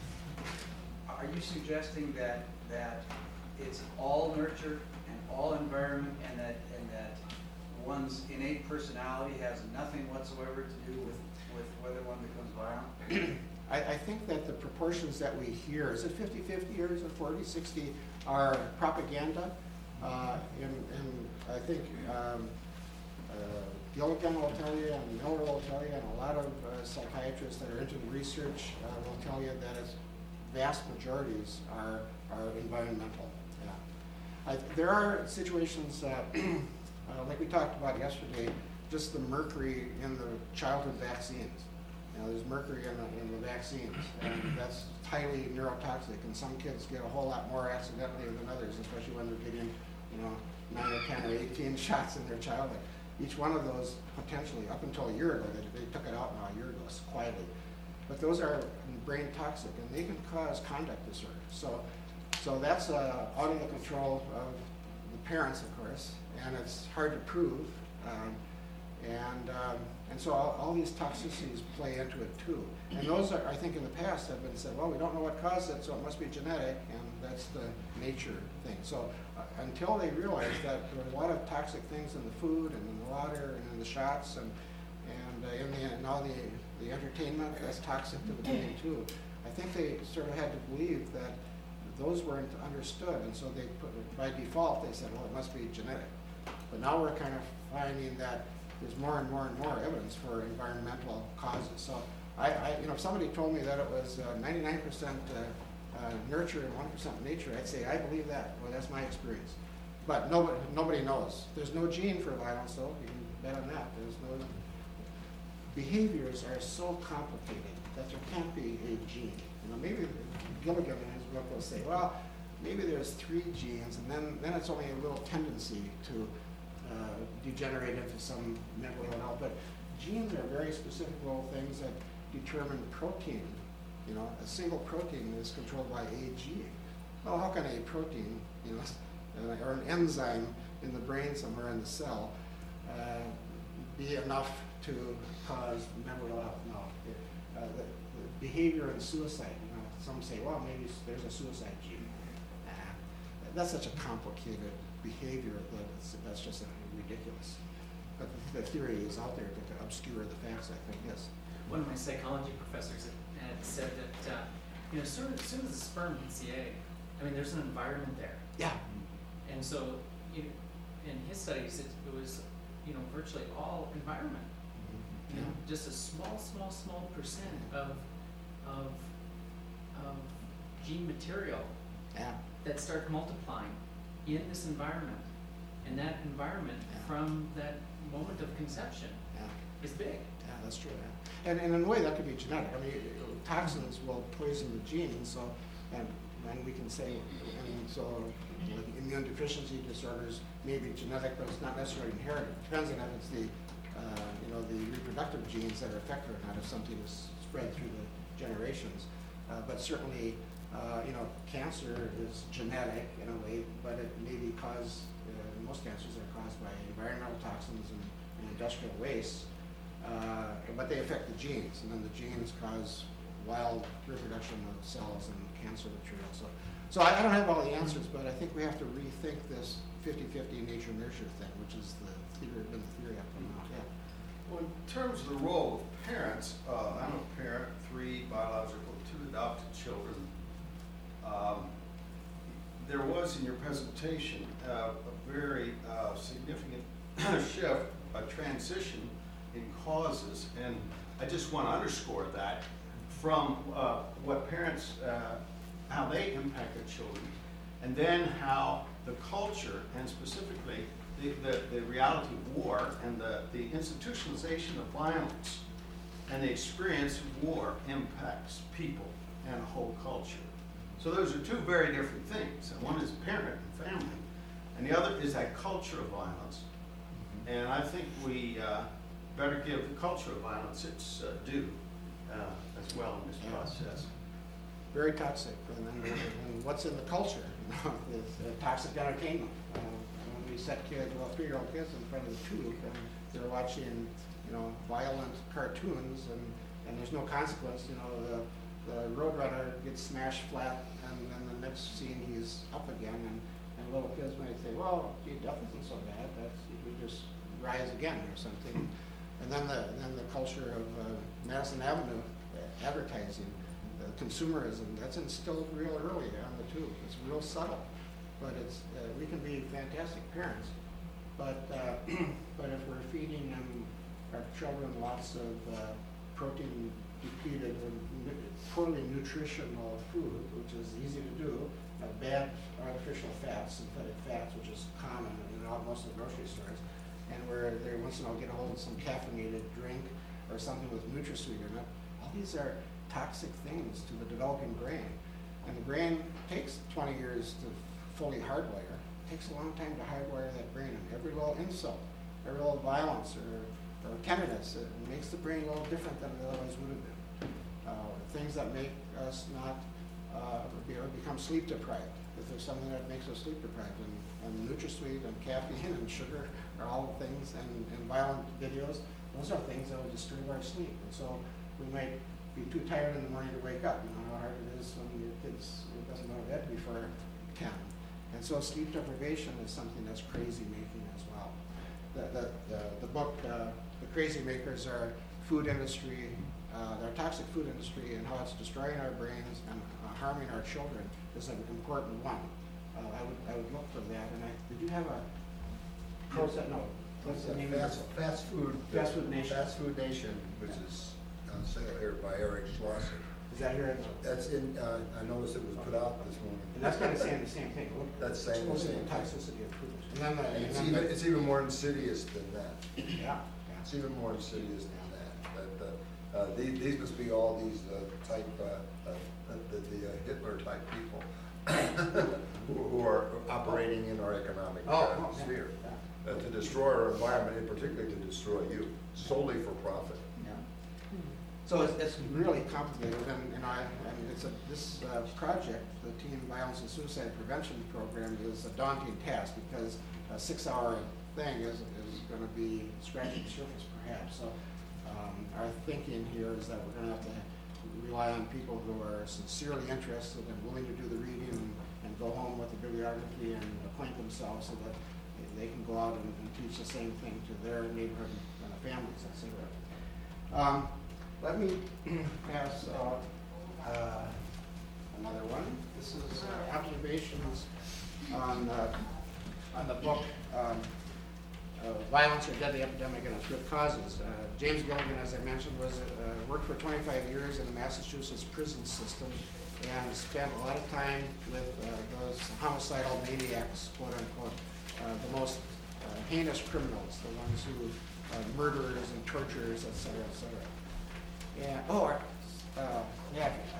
Are you suggesting that that it's all nurture and all environment, and that and that one's innate personality has nothing whatsoever to do with, with whether one becomes violent? I, I think that the proportions that we hear, is it fifty fifty or is it forty sixty, are propaganda. Uh, and, and I think um, uh, Gilligan will tell you, and Miller will tell you, and a lot of uh, psychiatrists that are into the research uh, will tell you that its vast majorities are, are environmental. Yeah. I, there are situations, uh, uh, like we talked about yesterday, just the mercury in the childhood vaccines. You know, there's mercury in the, in the vaccines, and that's highly neurotoxic, and some kids get a whole lot more accidentally than others, especially when they're getting, you know, nine or ten or eighteen shots in their childhood. Each one of those potentially, up until a year ago, they, they took it out now a year ago, quietly. But those are brain toxic, and they can cause conduct disorders. So, so that's uh, out of the control of the parents, of course, and it's hard to prove. Um, and um, and so all, all these toxicities play into it too. And those are, I think, in the past have been said, well, we don't know what caused it, so it must be genetic, and that's the nature thing. So uh, until they realize that there are a lot of toxic things in the food and in the water and in the shots and and uh, in the and all the the entertainment, that's toxic to the brain too. I think they sort of had to believe that those weren't understood, and so they put, by default, they said, well, it must be genetic. But now we're kind of finding that there's more and more and more evidence for environmental causes. So I, I you know, if somebody told me that it was uh, ninety-nine percent uh, uh, nurture and one percent nature, I'd say, I believe that. Well, that's my experience. But nobody, nobody knows. There's no gene for violence, though. You can bet on that. There's no... Behaviors are so complicated that there can't be a gene. You know, maybe Gilligan in his book will say, well, maybe there's three genes, and then, then it's only a little tendency to uh, degenerate into some mental health. But genes are very specific little things that determine protein. You know, a single protein is controlled by a gene. Well, how can a protein, you know, or an enzyme in the brain somewhere in the cell uh, be enough to cause mental health? No. It, uh, the, the behavior in suicide, you know, some say, well, maybe there's a suicide gene. Nah, that's such a complicated behavior that it's, that's just uh, ridiculous. But the, the theory is out there to, to obscure the facts, I think, yes. One of my psychology professors had, had said that, uh, you know, as soon as, as soon as the sperm hits the egg, I mean, there's an environment there. Yeah. And so, you know, in his studies, it, it was, you know, virtually all environment. You know, just a small, small, small percent of, of, of gene material Yeah. that start multiplying in this environment. And that environment Yeah. from that moment of conception Yeah. is big. Yeah, that's true. Yeah. And, and in a way, that could be genetic. I mean, toxins will poison the genes, so and and we can say, and so like immune deficiency disorders may be genetic, but it's not necessarily inherited. It depends on if it's the uh, you know the reproductive genes that are affected or not. If something is spread through the generations, uh, but certainly uh, you know cancer is genetic in a way, but it may be caused. Uh, most cancers are caused by environmental toxins and, and industrial waste. Uh, but they affect the genes, and then the genes cause wild reproduction of cells and cancer material. So, so I, I don't have all the answers, but I think we have to rethink this fifty-fifty nature-nurture thing, which is the theory, been the theory up to now. Yeah. Well, in terms of the role of parents, uh, I'm a parent, three biological, two adopted children. Um, there was in your presentation uh, a very uh, significant shift, a transition in causes, and I just want to underscore that from uh, what parents, uh, how they impact their children, and then how the culture, and specifically the, the, the reality of war and the, the institutionalization of violence and the experience of war impacts people and a whole culture. So those are two very different things. And one is parent and family, and the other is that culture of violence. And I think we uh, better give the culture of violence its uh, due uh, as well in this Yeah. process. Very toxic, and, then, and what's in the culture? You know, is uh, toxic entertainment. Uh, when we set kids, well, three-year-old kids in front of the tube, and they're watching, you know, violent cartoons, and, and there's no consequence. You know, the the Roadrunner gets smashed flat, and then the next scene he's up again, and, and little kids might say, well, gee, death isn't so bad. That's we just rise again or something. And then the then the culture of uh, Madison Avenue uh, advertising, uh, consumerism, that's instilled real early on the tube. It's real subtle, but it's uh, we can be fantastic parents, but uh, but if we're feeding them our children lots of uh, protein depleted and poorly nutritional food, which is easy to do, uh, bad artificial fats, synthetic fats, which is common in all, most of the grocery stores, and where they once in a while get a hold of some caffeinated drink or something with NutraSweet in it, these are toxic things to the developing brain. And the brain takes twenty years to fully hardwire. It takes a long time to hardwire that brain, and every little insult, every little violence or, or tenderness, it makes the brain a little different than it otherwise would have been. Uh, things that make us not uh, be, or become sleep deprived. If there's something that makes us sleep deprived, and, and NutraSweet and caffeine and sugar are all things, and, and violent videos, those are things that will disturb our sleep. And so we might be too tired in the morning to wake up. You know how hard it is when your kids it doesn't go to bed before ten. And so sleep deprivation is something that's crazy making as well. The, the, the, the book, uh, The Crazy Makers, are food industry, uh, our toxic food industry and how it's destroying our brains and uh, harming our children is an important one. Uh, I would I would look for that. And I did you have a process? No. What's the name of Fast, it? fast food. Fast Food Nation. Fast Food Nation, which is on sale here by Eric Schlosser. Is that here? That's in. Uh, I noticed it was put out this morning. And that's kind of saying the same thing. Look, That's saying the exposing same the thing. toxicity of food. And then the, And and it's then even the, it's even more insidious than that. yeah. It's even more insidious than that. But uh, uh, these, these must be all these uh, type uh, uh, the, the uh, Hitler type people who, who are operating in our economic Oh, uh, oh, yeah. sphere Yeah. uh, to destroy our environment, and particularly to destroy you, solely for profit. Yeah. So it's, it's really complicated, and, and I, and it's a, this uh, project, the Teen Violence and Suicide Prevention Program, is a daunting task because a six-hour thing is, is gonna be scratching the surface perhaps. So um, our thinking here is that we're gonna have to rely on people who are sincerely interested and willing to do the reading and, and go home with the bibliography and acquaint themselves so that they can go out and, and teach the same thing to their neighborhood uh, families, et cetera. Um, let me pass out uh, another one. This is uh, observations on, uh, on the book um, uh, Violence or Deadly Epidemic and Its Root Causes. Uh, James Gilligan, as I mentioned, was uh, worked for twenty-five years in the Massachusetts prison system and spent a lot of time with uh, those homicidal maniacs, quote unquote, uh, the most uh, heinous criminals, the ones who uh, murderers and torturers, et cetera, et cetera. Yeah. Oh, uh, yeah. I.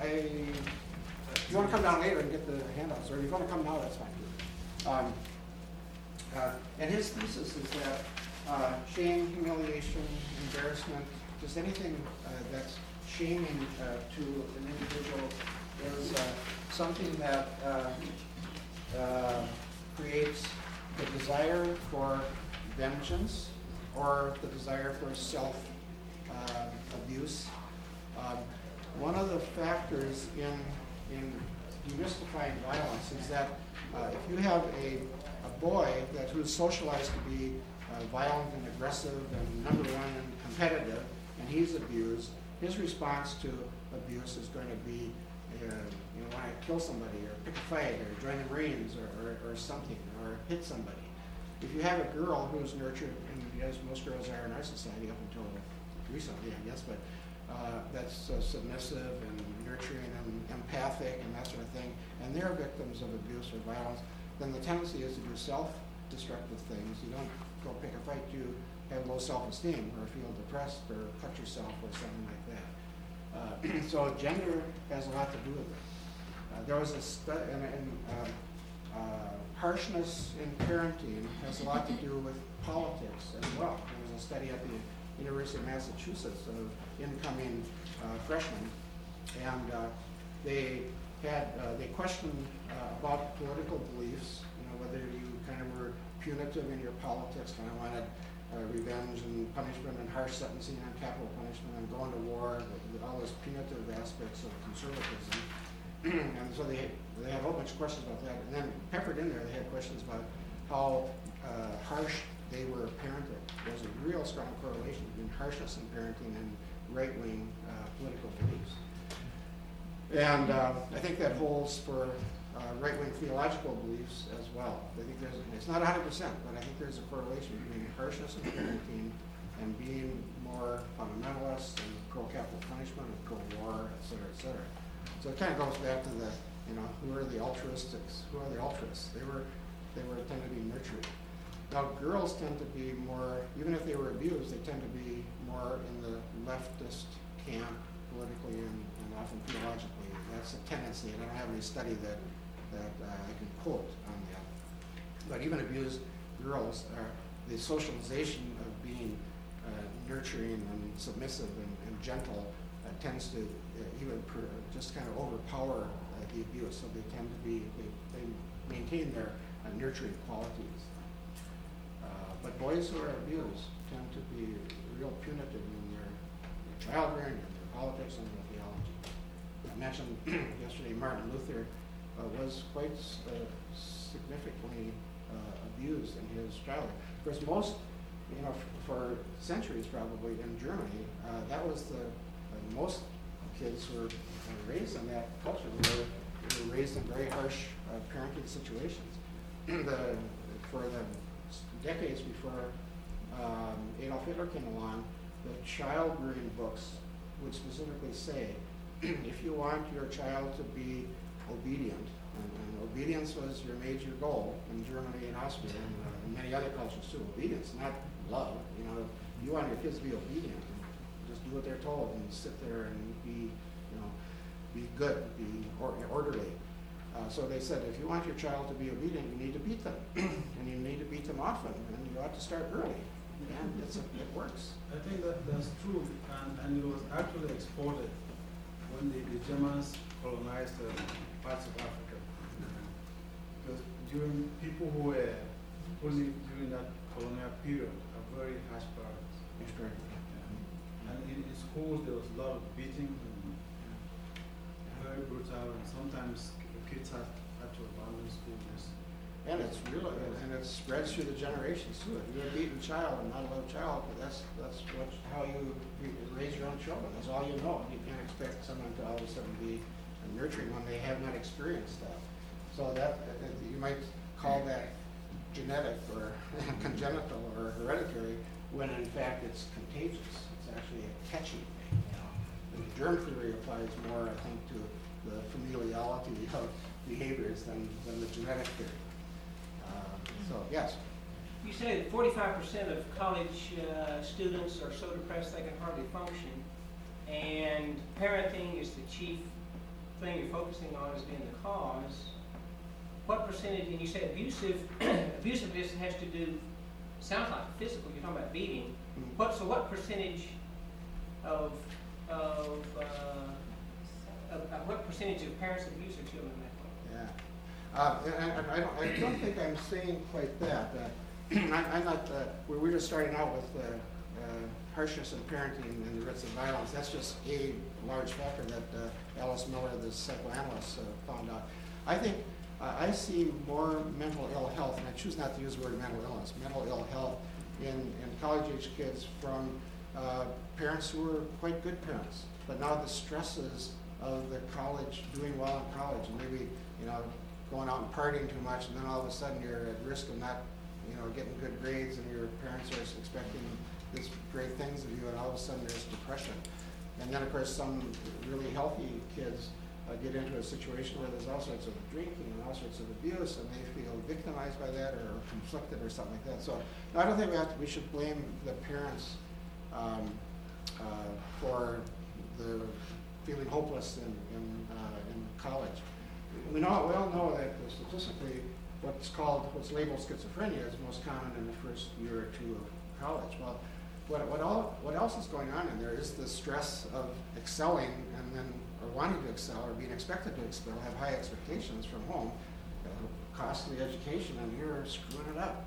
If you want to come down later and get the handouts, or if you want to come now, that's fine. Um, uh, and his thesis is that uh, shame, humiliation, embarrassment, just anything uh, that's shaming uh, to an individual is uh, something that uh, uh, creates the desire for vengeance or the desire for self uh, abuse. Um, one of the factors in in demystifying violence is that uh, if you have a, a boy that who's socialized to be uh, violent and aggressive and number one and competitive, and he's abused, his response to abuse is going to be, uh, you know, want to kill somebody or pick a fight or join the Marines or, or, or something or hit somebody. If you have a girl who's nurtured, and as most girls are in our society up until recently, I guess, but uh, that's uh, submissive and nurturing and empathic and that sort of thing, and they're victims of abuse or violence, then the tendency is to do self-destructive things. You don't go pick a fight, you have low self-esteem or feel depressed or cut yourself or something like that. Uh, so gender has a lot to do with it. Uh, there was a study, and, and um, uh, harshness in parenting has a lot to do with politics as well. There was a study at the University of Massachusetts of incoming uh, freshmen, and uh, they had uh, they questioned uh, about political beliefs. You know, whether you kind of were punitive in your politics, kind of wanted uh, revenge and punishment and harsh sentencing and capital punishment and going to war, with all those punitive aspects of conservatism. And so they they had a whole bunch of questions about that. And then peppered in there, they had questions about how uh, harsh they were parented. There's a real strong correlation between harshness in parenting and right-wing uh, political beliefs. And uh, I think that holds for uh, right-wing theological beliefs as well. I think there's, it's not one hundred percent, but I think there's a correlation between harshness in parenting and being more fundamentalist and pro-capital punishment and pro-war, et cetera, et cetera. So it kind of goes back to the, you know, who are the altruistics? Who are the altruists? They were, they were tend to be nurtured. Now, girls tend to be more, even if they were abused, they tend to be more in the leftist camp, politically and, and often theologically. That's a tendency, and I don't have any study that, that uh, I can quote on that. But even abused girls, are the socialization of being uh, nurturing and submissive and, and gentle uh, tends to uh, even per, just kind of overpower uh, the abuse. So they tend to be, they, they maintain their uh, nurturing qualities. Uh, but boys who are abused tend to be real punitive in their, their child rearing, and their politics, and their theology. I mentioned yesterday Martin Luther uh, was quite uh, significantly uh, abused in his childhood. Of course, most, you know, f- for centuries probably in Germany, uh, that was the uh, most kids who were uh, raised in that culture. They were, they were raised in very harsh uh, parenting situations. the, for the decades before um, Adolf Hitler came along, the child rearing books would specifically say, if you want your child to be obedient, and, and obedience was your major goal in Germany and Austria and, uh, and many other cultures too. Obedience, not love. You know, you want your kids to be obedient and just do what they're told and sit there and be, you know, be good, be or, orderly. Uh, so they said, if you want your child to be obedient, you need to beat them, and you need to beat them often, and you ought to start early. And it's a, it works. I think that that's true, and, and it was actually exported when the, the Germans colonized uh, parts of Africa. Because during people who were only during that colonial period are very harsh parents. That's correct. Yeah. And in, in schools there was a lot of beating and very brutal, and sometimes the kids had, had to abandon school. And it's really, and it spreads through the generations too. If you're a beaten child and not a loved child, that's that's what, how you raise your own children. That's all you know. You can't expect someone to all of a sudden be nurturing when they have not experienced that. So that, uh, you might call that genetic or congenital or hereditary, when in fact it's contagious. It's actually a catchy thing. You know? And the germ theory applies more, I think, to the familiality of behaviors than, than the genetic theory. Uh, so, yes? You say that forty-five percent of college uh, students are so depressed they can hardly function, and parenting is the chief thing you're focusing on as being the cause. What percentage, and you say abusive, abusiveness has to do, sounds like physical, you're talking about beating. Mm-hmm. What, so what percentage of, of, uh, of, of what percentage of parents abuse their children that way? Yeah. Uh, and, and I, don't, I don't think I'm saying quite that. Uh, I, I'm not, uh, we're, we're just starting out with uh, uh, harshness in parenting and the risks of violence. That's just a large factor that uh, Alice Miller, the psychoanalyst, uh, found out. I think uh, I see more mental ill health, and I choose not to use the word mental illness, mental ill health in, in college-age kids from uh, parents who were quite good parents, but now the stresses of the college, doing well in college, and maybe, you know, going out and partying too much, and then all of a sudden you're at risk of not, you know, getting good grades, and your parents are expecting these great things of you, and all of a sudden there's depression. And then, of course, some really healthy kids uh, get into a situation where there's all sorts of drinking and all sorts of abuse, and they feel victimized by that or conflicted or something like that. So no, I don't think we have to, we should blame the parents um, uh, for the feeling hopeless in in, uh, in college. We know, we all know that statistically, what's called, what's labeled schizophrenia is most common in the first year or two of college. Well, what what all what else is going on in there is the stress of excelling and then or wanting to excel or being expected to excel, have high expectations from home, uh, costly education, and you're screwing it up.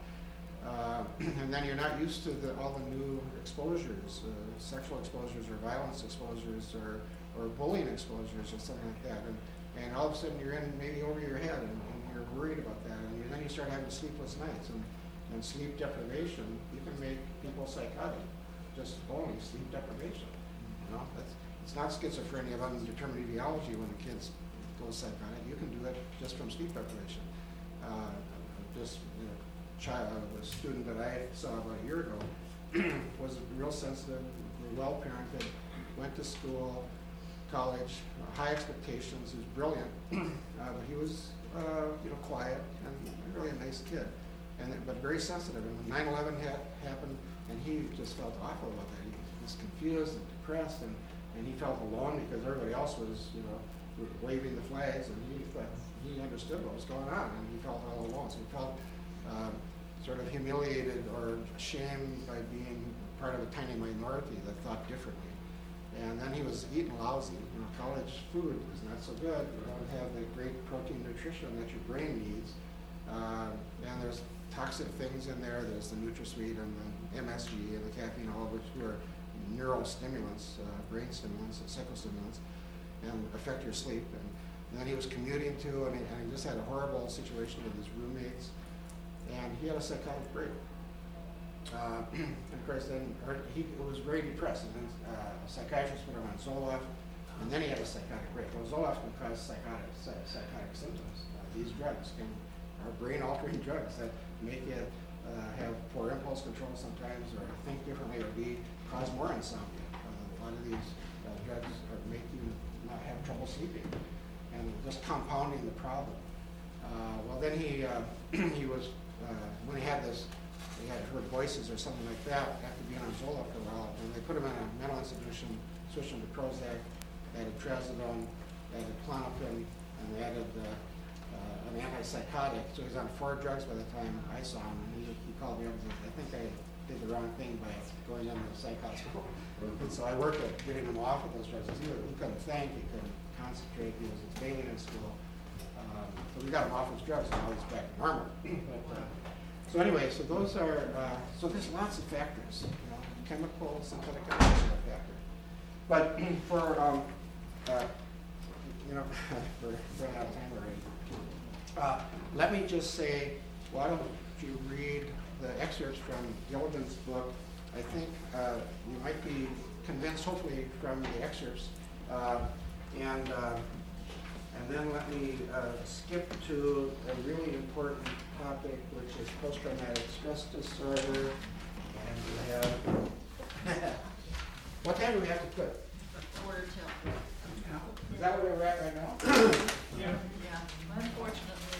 Uh, and then you're not used to the, all the new exposures, uh, sexual exposures or violence exposures or, or bullying exposures or something like that. And, and all of a sudden you're in maybe over your head and, and you're worried about that. And you, then you start having sleepless nights. And, and sleep deprivation, you can make people psychotic, just only sleep deprivation. You know, that's, it's not schizophrenia of undetermined ideology when the kids go psychotic. You can do it just from sleep deprivation. Uh, just, you know, child, a student that I saw about a year ago was real sensitive, well parented, went to school, college, uh, high expectations. He was brilliant, uh, but he was uh, you know quiet and really a nice kid, and but very sensitive. And when nine eleven ha- happened, and he just felt awful about that. He was confused and depressed, and and he felt alone because everybody else was, you know, waving the flags, and he thought he understood what was going on, and he felt all alone. So he felt um, sort of humiliated or ashamed by being part of a tiny minority that thought differently. And then he was eating lousy. You know, college food is not so good. You don't have the great protein nutrition that your brain needs. Uh, and there's toxic things in there. There's the NutraSweet and the M S G and the caffeine, all of which are neurostimulants, uh, brain stimulants, and psychostimulants, and affect your sleep. And, and then he was commuting too, and he, and he just had a horrible situation with his roommates. And he had a psychotic break. Uh, and of course, then or he was very depressed, and then uh, a psychiatrist put him on Zoloft, and then he had a psychotic break. Well, Zoloft can cause psychotic psych- psychotic symptoms. Uh, these drugs can are brain-altering drugs that make you uh, have poor impulse control sometimes, or think differently, or be cause more insomnia. Uh, a lot of these uh, drugs are make you not have trouble sleeping, and just compounding the problem. Uh, well, then he uh, he was uh, when he had this, he had heard voices or something like that after being on Zoloft for a while, and they put him in a mental institution, switched him to Prozac, added trazodone, added Klonopin, and they added uh, uh, an antipsychotic. So he was on four drugs by the time I saw him, and he, he called me up and said, "I think I did the wrong thing by going into the psych hospital." And so I worked at getting him off of those drugs. He, he couldn't think, he couldn't concentrate, he was failing in school. Um, so we got him off his drugs, and now he's back to normal. but, uh, so anyway, so those are, uh, so there's lots of factors, you know, chemical, synthetic chemicals are a factor. But for, um, uh, you know, we're running out of time already. Uh, let me just say, why don't you read the excerpts from Gilligan's book. I think uh, you might be convinced, hopefully, from the excerpts. Uh, and uh, and then let me uh, skip to a really important topic, which is post-traumatic stress disorder. And we have, what time do we have to quit? Quarter till. Is that where we're at right now? Yeah. Yeah, unfortunately.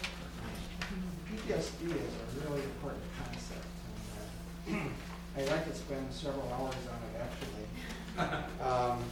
P T S D is a really important concept. And, uh, I'd like to spend several hours on it, actually. Um,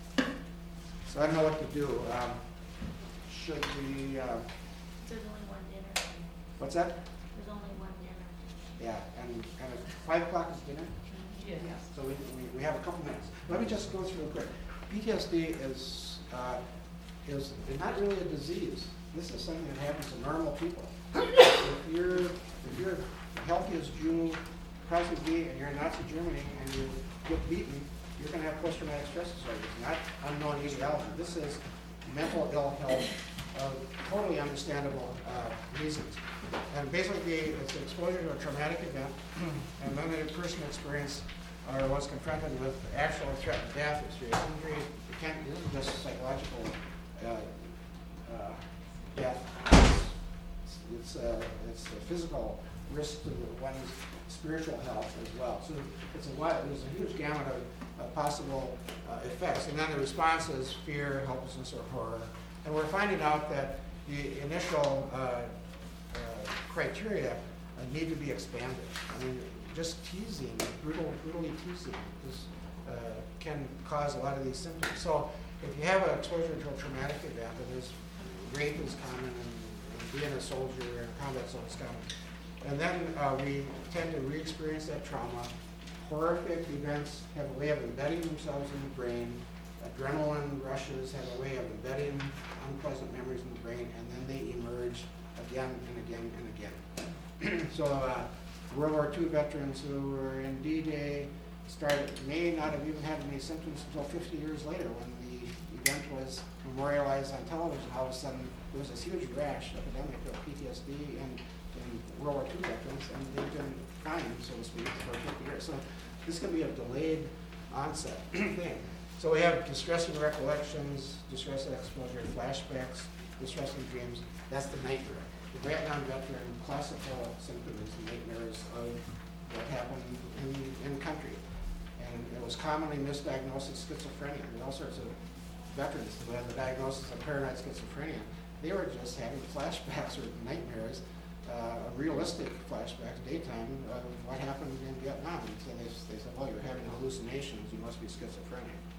so I don't know what to do. Um, should we, uh, There's only one dinner. what's that? There's only one dinner. Yeah, and, and at five o'clock is dinner? Yes. So we, we, we have a couple minutes. Let me just go through real quick. P T S D is, uh, is not really a disease. This is something that happens to normal people. If you're, if you're healthy as Jew, Crosby B, and you're in Nazi Germany and you get beaten, you're going to have post-traumatic stress disorder. It's not unknown etiology. This is mental ill health of totally understandable uh, reasons. And basically, it's exposure to a traumatic event, and then the person experienced or was confronted with actual threat of death, or serious injury. It can't, this isn't just psychological uh, uh, death. It's, uh, it's a physical risk to one's spiritual health as well. So it's a wide, there's a huge gamut of, of possible uh, effects. And then the response is fear, helplessness, or horror. And we're finding out that the initial uh, uh, criteria uh, need to be expanded. I mean, just teasing, brutal, brutally teasing, just, uh, can cause a lot of these symptoms. So if you have an exposure to a traumatic event, and there's rape is common, and, and being a soldier in a combat zone is common. And then uh, we tend to re-experience that trauma. Horrific events have a way of embedding themselves in the brain. Adrenaline rushes have a way of embedding unpleasant memories in the brain, and then they emerge again and again and again. so uh, World War Two veterans who were in D-Day started, may not have even had any symptoms until fifty years later when the event was memorialized on television. All of a sudden, there was this huge rash epidemic of P T S D and in World War Two veterans, and they've been fine, so to speak, for fifty years. So this can be a delayed onset thing. So we have distressing recollections, distressing exposure, flashbacks, distressing dreams. That's the nightmare. The Vietnam veteran classical symptom is the nightmares of what happened in, in the country. And it was commonly misdiagnosed as schizophrenia. There are all sorts of veterans who had the diagnosis of paranoid schizophrenia. They were just having flashbacks or nightmares, uh, realistic flashbacks, daytime, of what happened in Vietnam. And so they, they said, well, you're having hallucinations, you must be schizophrenic.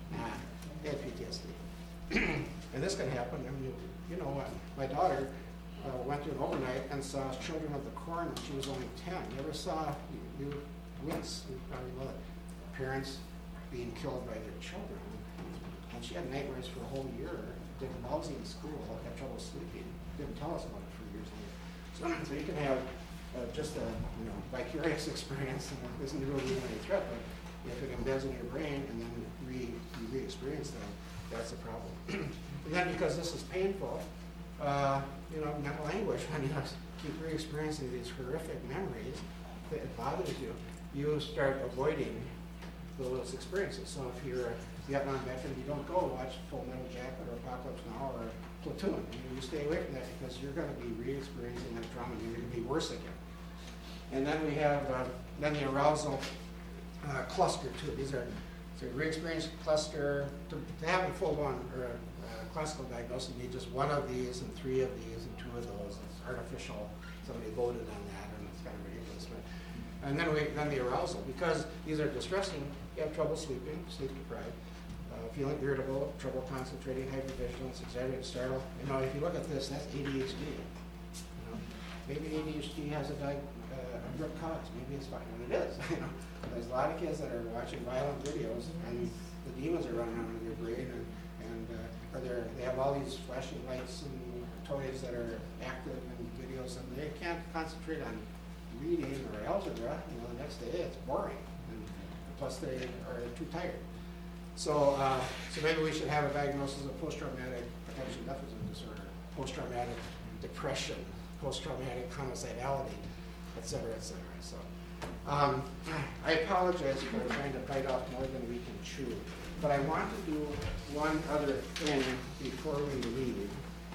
Nah, they had P T S D. And this can happen. I mean, you know, uh, my daughter uh, went to an overnight and saw Children of the Corn when she was only ten. You ever saw, you, you wince, you probably know it, parents being killed by their children. And she had nightmares for a whole year, did lousy in school, had trouble sleeping, didn't tell us about it for years later. So, so you can have uh, just a you know vicarious experience, and it isn't really even any threat, but if it embeds in your brain and then re, you re-experience them, that's a problem. And then because this is painful, uh, you know, mental anguish, when you keep re-experiencing these horrific memories, that it bothers you, you start avoiding those experiences. So if you're a Vietnam veteran, you don't go watch Full Metal Jacket or Apocalypse Now or Platoon. You, you stay away from that because you're going to be re-experiencing that trauma and you're going to be worse again. And then we have uh, then the arousal uh, cluster too. These are so re-experience cluster. To, to have a full-blown or uh, classical diagnosis, you need just one of these and three of these and two of those. It's artificial. Somebody voted on that, and it's kind of ridiculous. But, and then we then the arousal, because these are distressing. You have trouble sleeping, sleep deprived, uh, feeling irritable, trouble concentrating, hypervigilance, exaggerated startle. You know, if you look at this, that's A D H D. You know, maybe A D H D has a, di uh, a root cause. Maybe it's fine, and it is. You know, there's a lot of kids that are watching violent videos, and the demons are running around in their brain, and and uh, or they're, they have all these flashing lights and toys that are active in videos, and they can't concentrate on reading or algebra. You know, the next day it's boring. Plus they are too tired. So, uh, so maybe we should have a diagnosis of post-traumatic attention deficit disorder, post-traumatic depression, post-traumatic homicidality, et cetera, et cetera. So, um, I apologize for trying to bite off more than we can chew, but I want to do one other thing before we leave.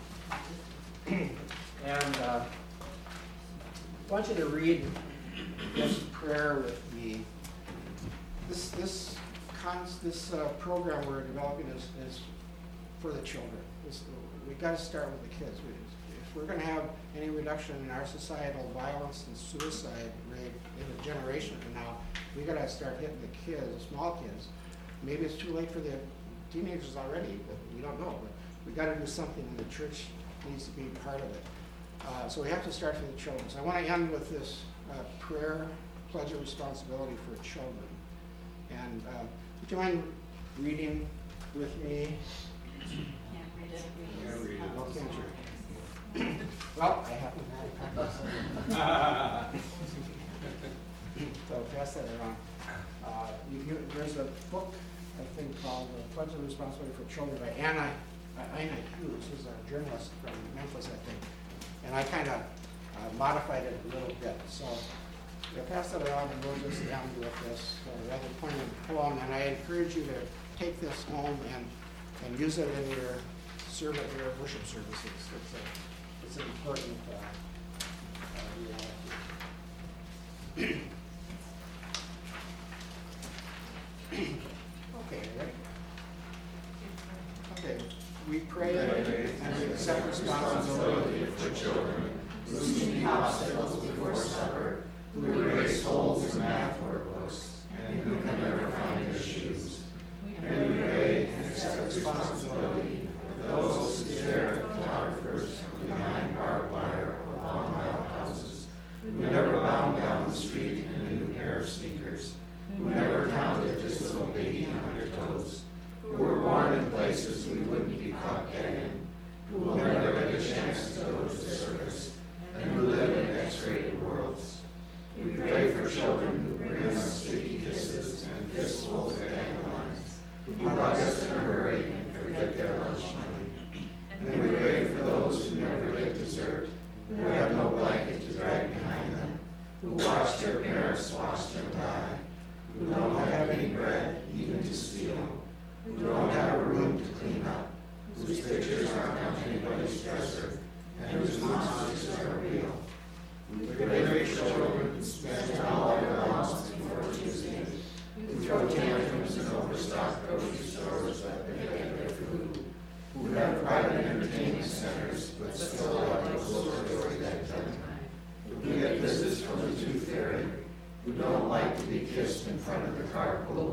And uh, I want you to read this prayer with me. This this cons, this uh, program we're developing is, is for the children. This, we got to start with the kids. We, if we're going to have any reduction in our societal violence and suicide rate in a generation from now, we got to start hitting the kids, the small kids. Maybe it's too late for the teenagers already, but we don't know. But we got to do something, and the church needs to be part of it. Uh, so we have to start for the children. So I want to end with this uh, prayer, pledge of responsibility for children. And uh, would you mind reading with me? Can't read it. Yeah, read it. Oh, can't you? Well, I happen to have it. So pass that around. Uh, you, you, there's a book, I think, called uh, Pledge of Responsibility for Children by Anna, uh, Ina Hughes, who's a journalist from Memphis, I think. And I kind of uh, modified it a little bit. So yeah, pass that around, and we'll just end with this uh, rather poignant poem. And I encourage you to take this home and, and use it in your service, your worship services. It's, a, it's an important uh, uh, reality. Okay, ready? Okay, we pray and we accept responsibility for children who see obstacles before supper, who erase holes in math workbooks, and who can never find their shoes. And we pray and accept responsibility for those who stare at photographers behind barbed wire or long aisle houses, who never bound down the street in a new pair of sneakers, who never counted just little baby on their toes, who were born in places we wouldn't be caught dead in, who will never get a chance to go to the circus, and who live in X-rated worlds. We pray for children who bring us sticky kisses and fistfuls of dandelions, who hug us in a hurry and forget their lunch money. And we pray for those who never get dessert, who have no blanket to drag behind them, who watch their parents watch them die, who don't have any bread even to steal, who don't have a room to clean up, whose pictures aren't on anybody's dresser, and whose monsters are real. We pray for children who spend all their allowance before Tuesday, who throw tantrums in overstocked grocery stores that they get their food, who have private entertainment centers but still have no clothes to protect them, who get visits from the tooth fairy, who don't like to be kissed in front of the carpool,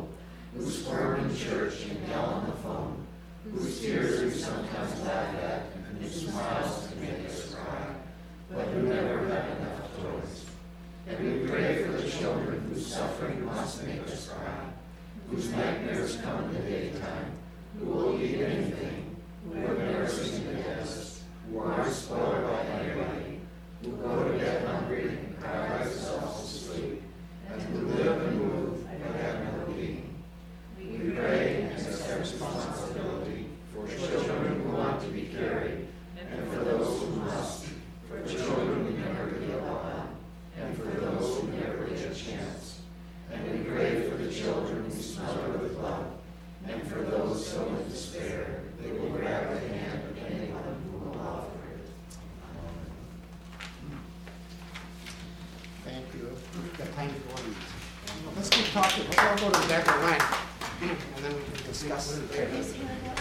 who squirm in church and yell on the phone, whose tears we sometimes laugh at and whose smiles can make us cry, but who never have enough toys. And we pray for the children whose suffering must make us cry, whose nightmares come in the daytime, who will eat anything, who have never seen the dentist, who aren't spoiled by anybody, who go to bed hungry and cry themselves to sleep, and who live and move but have no being. We pray and accept responsibility for children who want to be carried, and for those who must, for children who never give up, and for those who never get a chance. And we pray for the children who smother with love, and for those so in despair they will grab the hand of anyone who will offer it. Thank you. We've got time to go on. Let's keep talking. Let's all go to the back of the line, and then we can discuss it.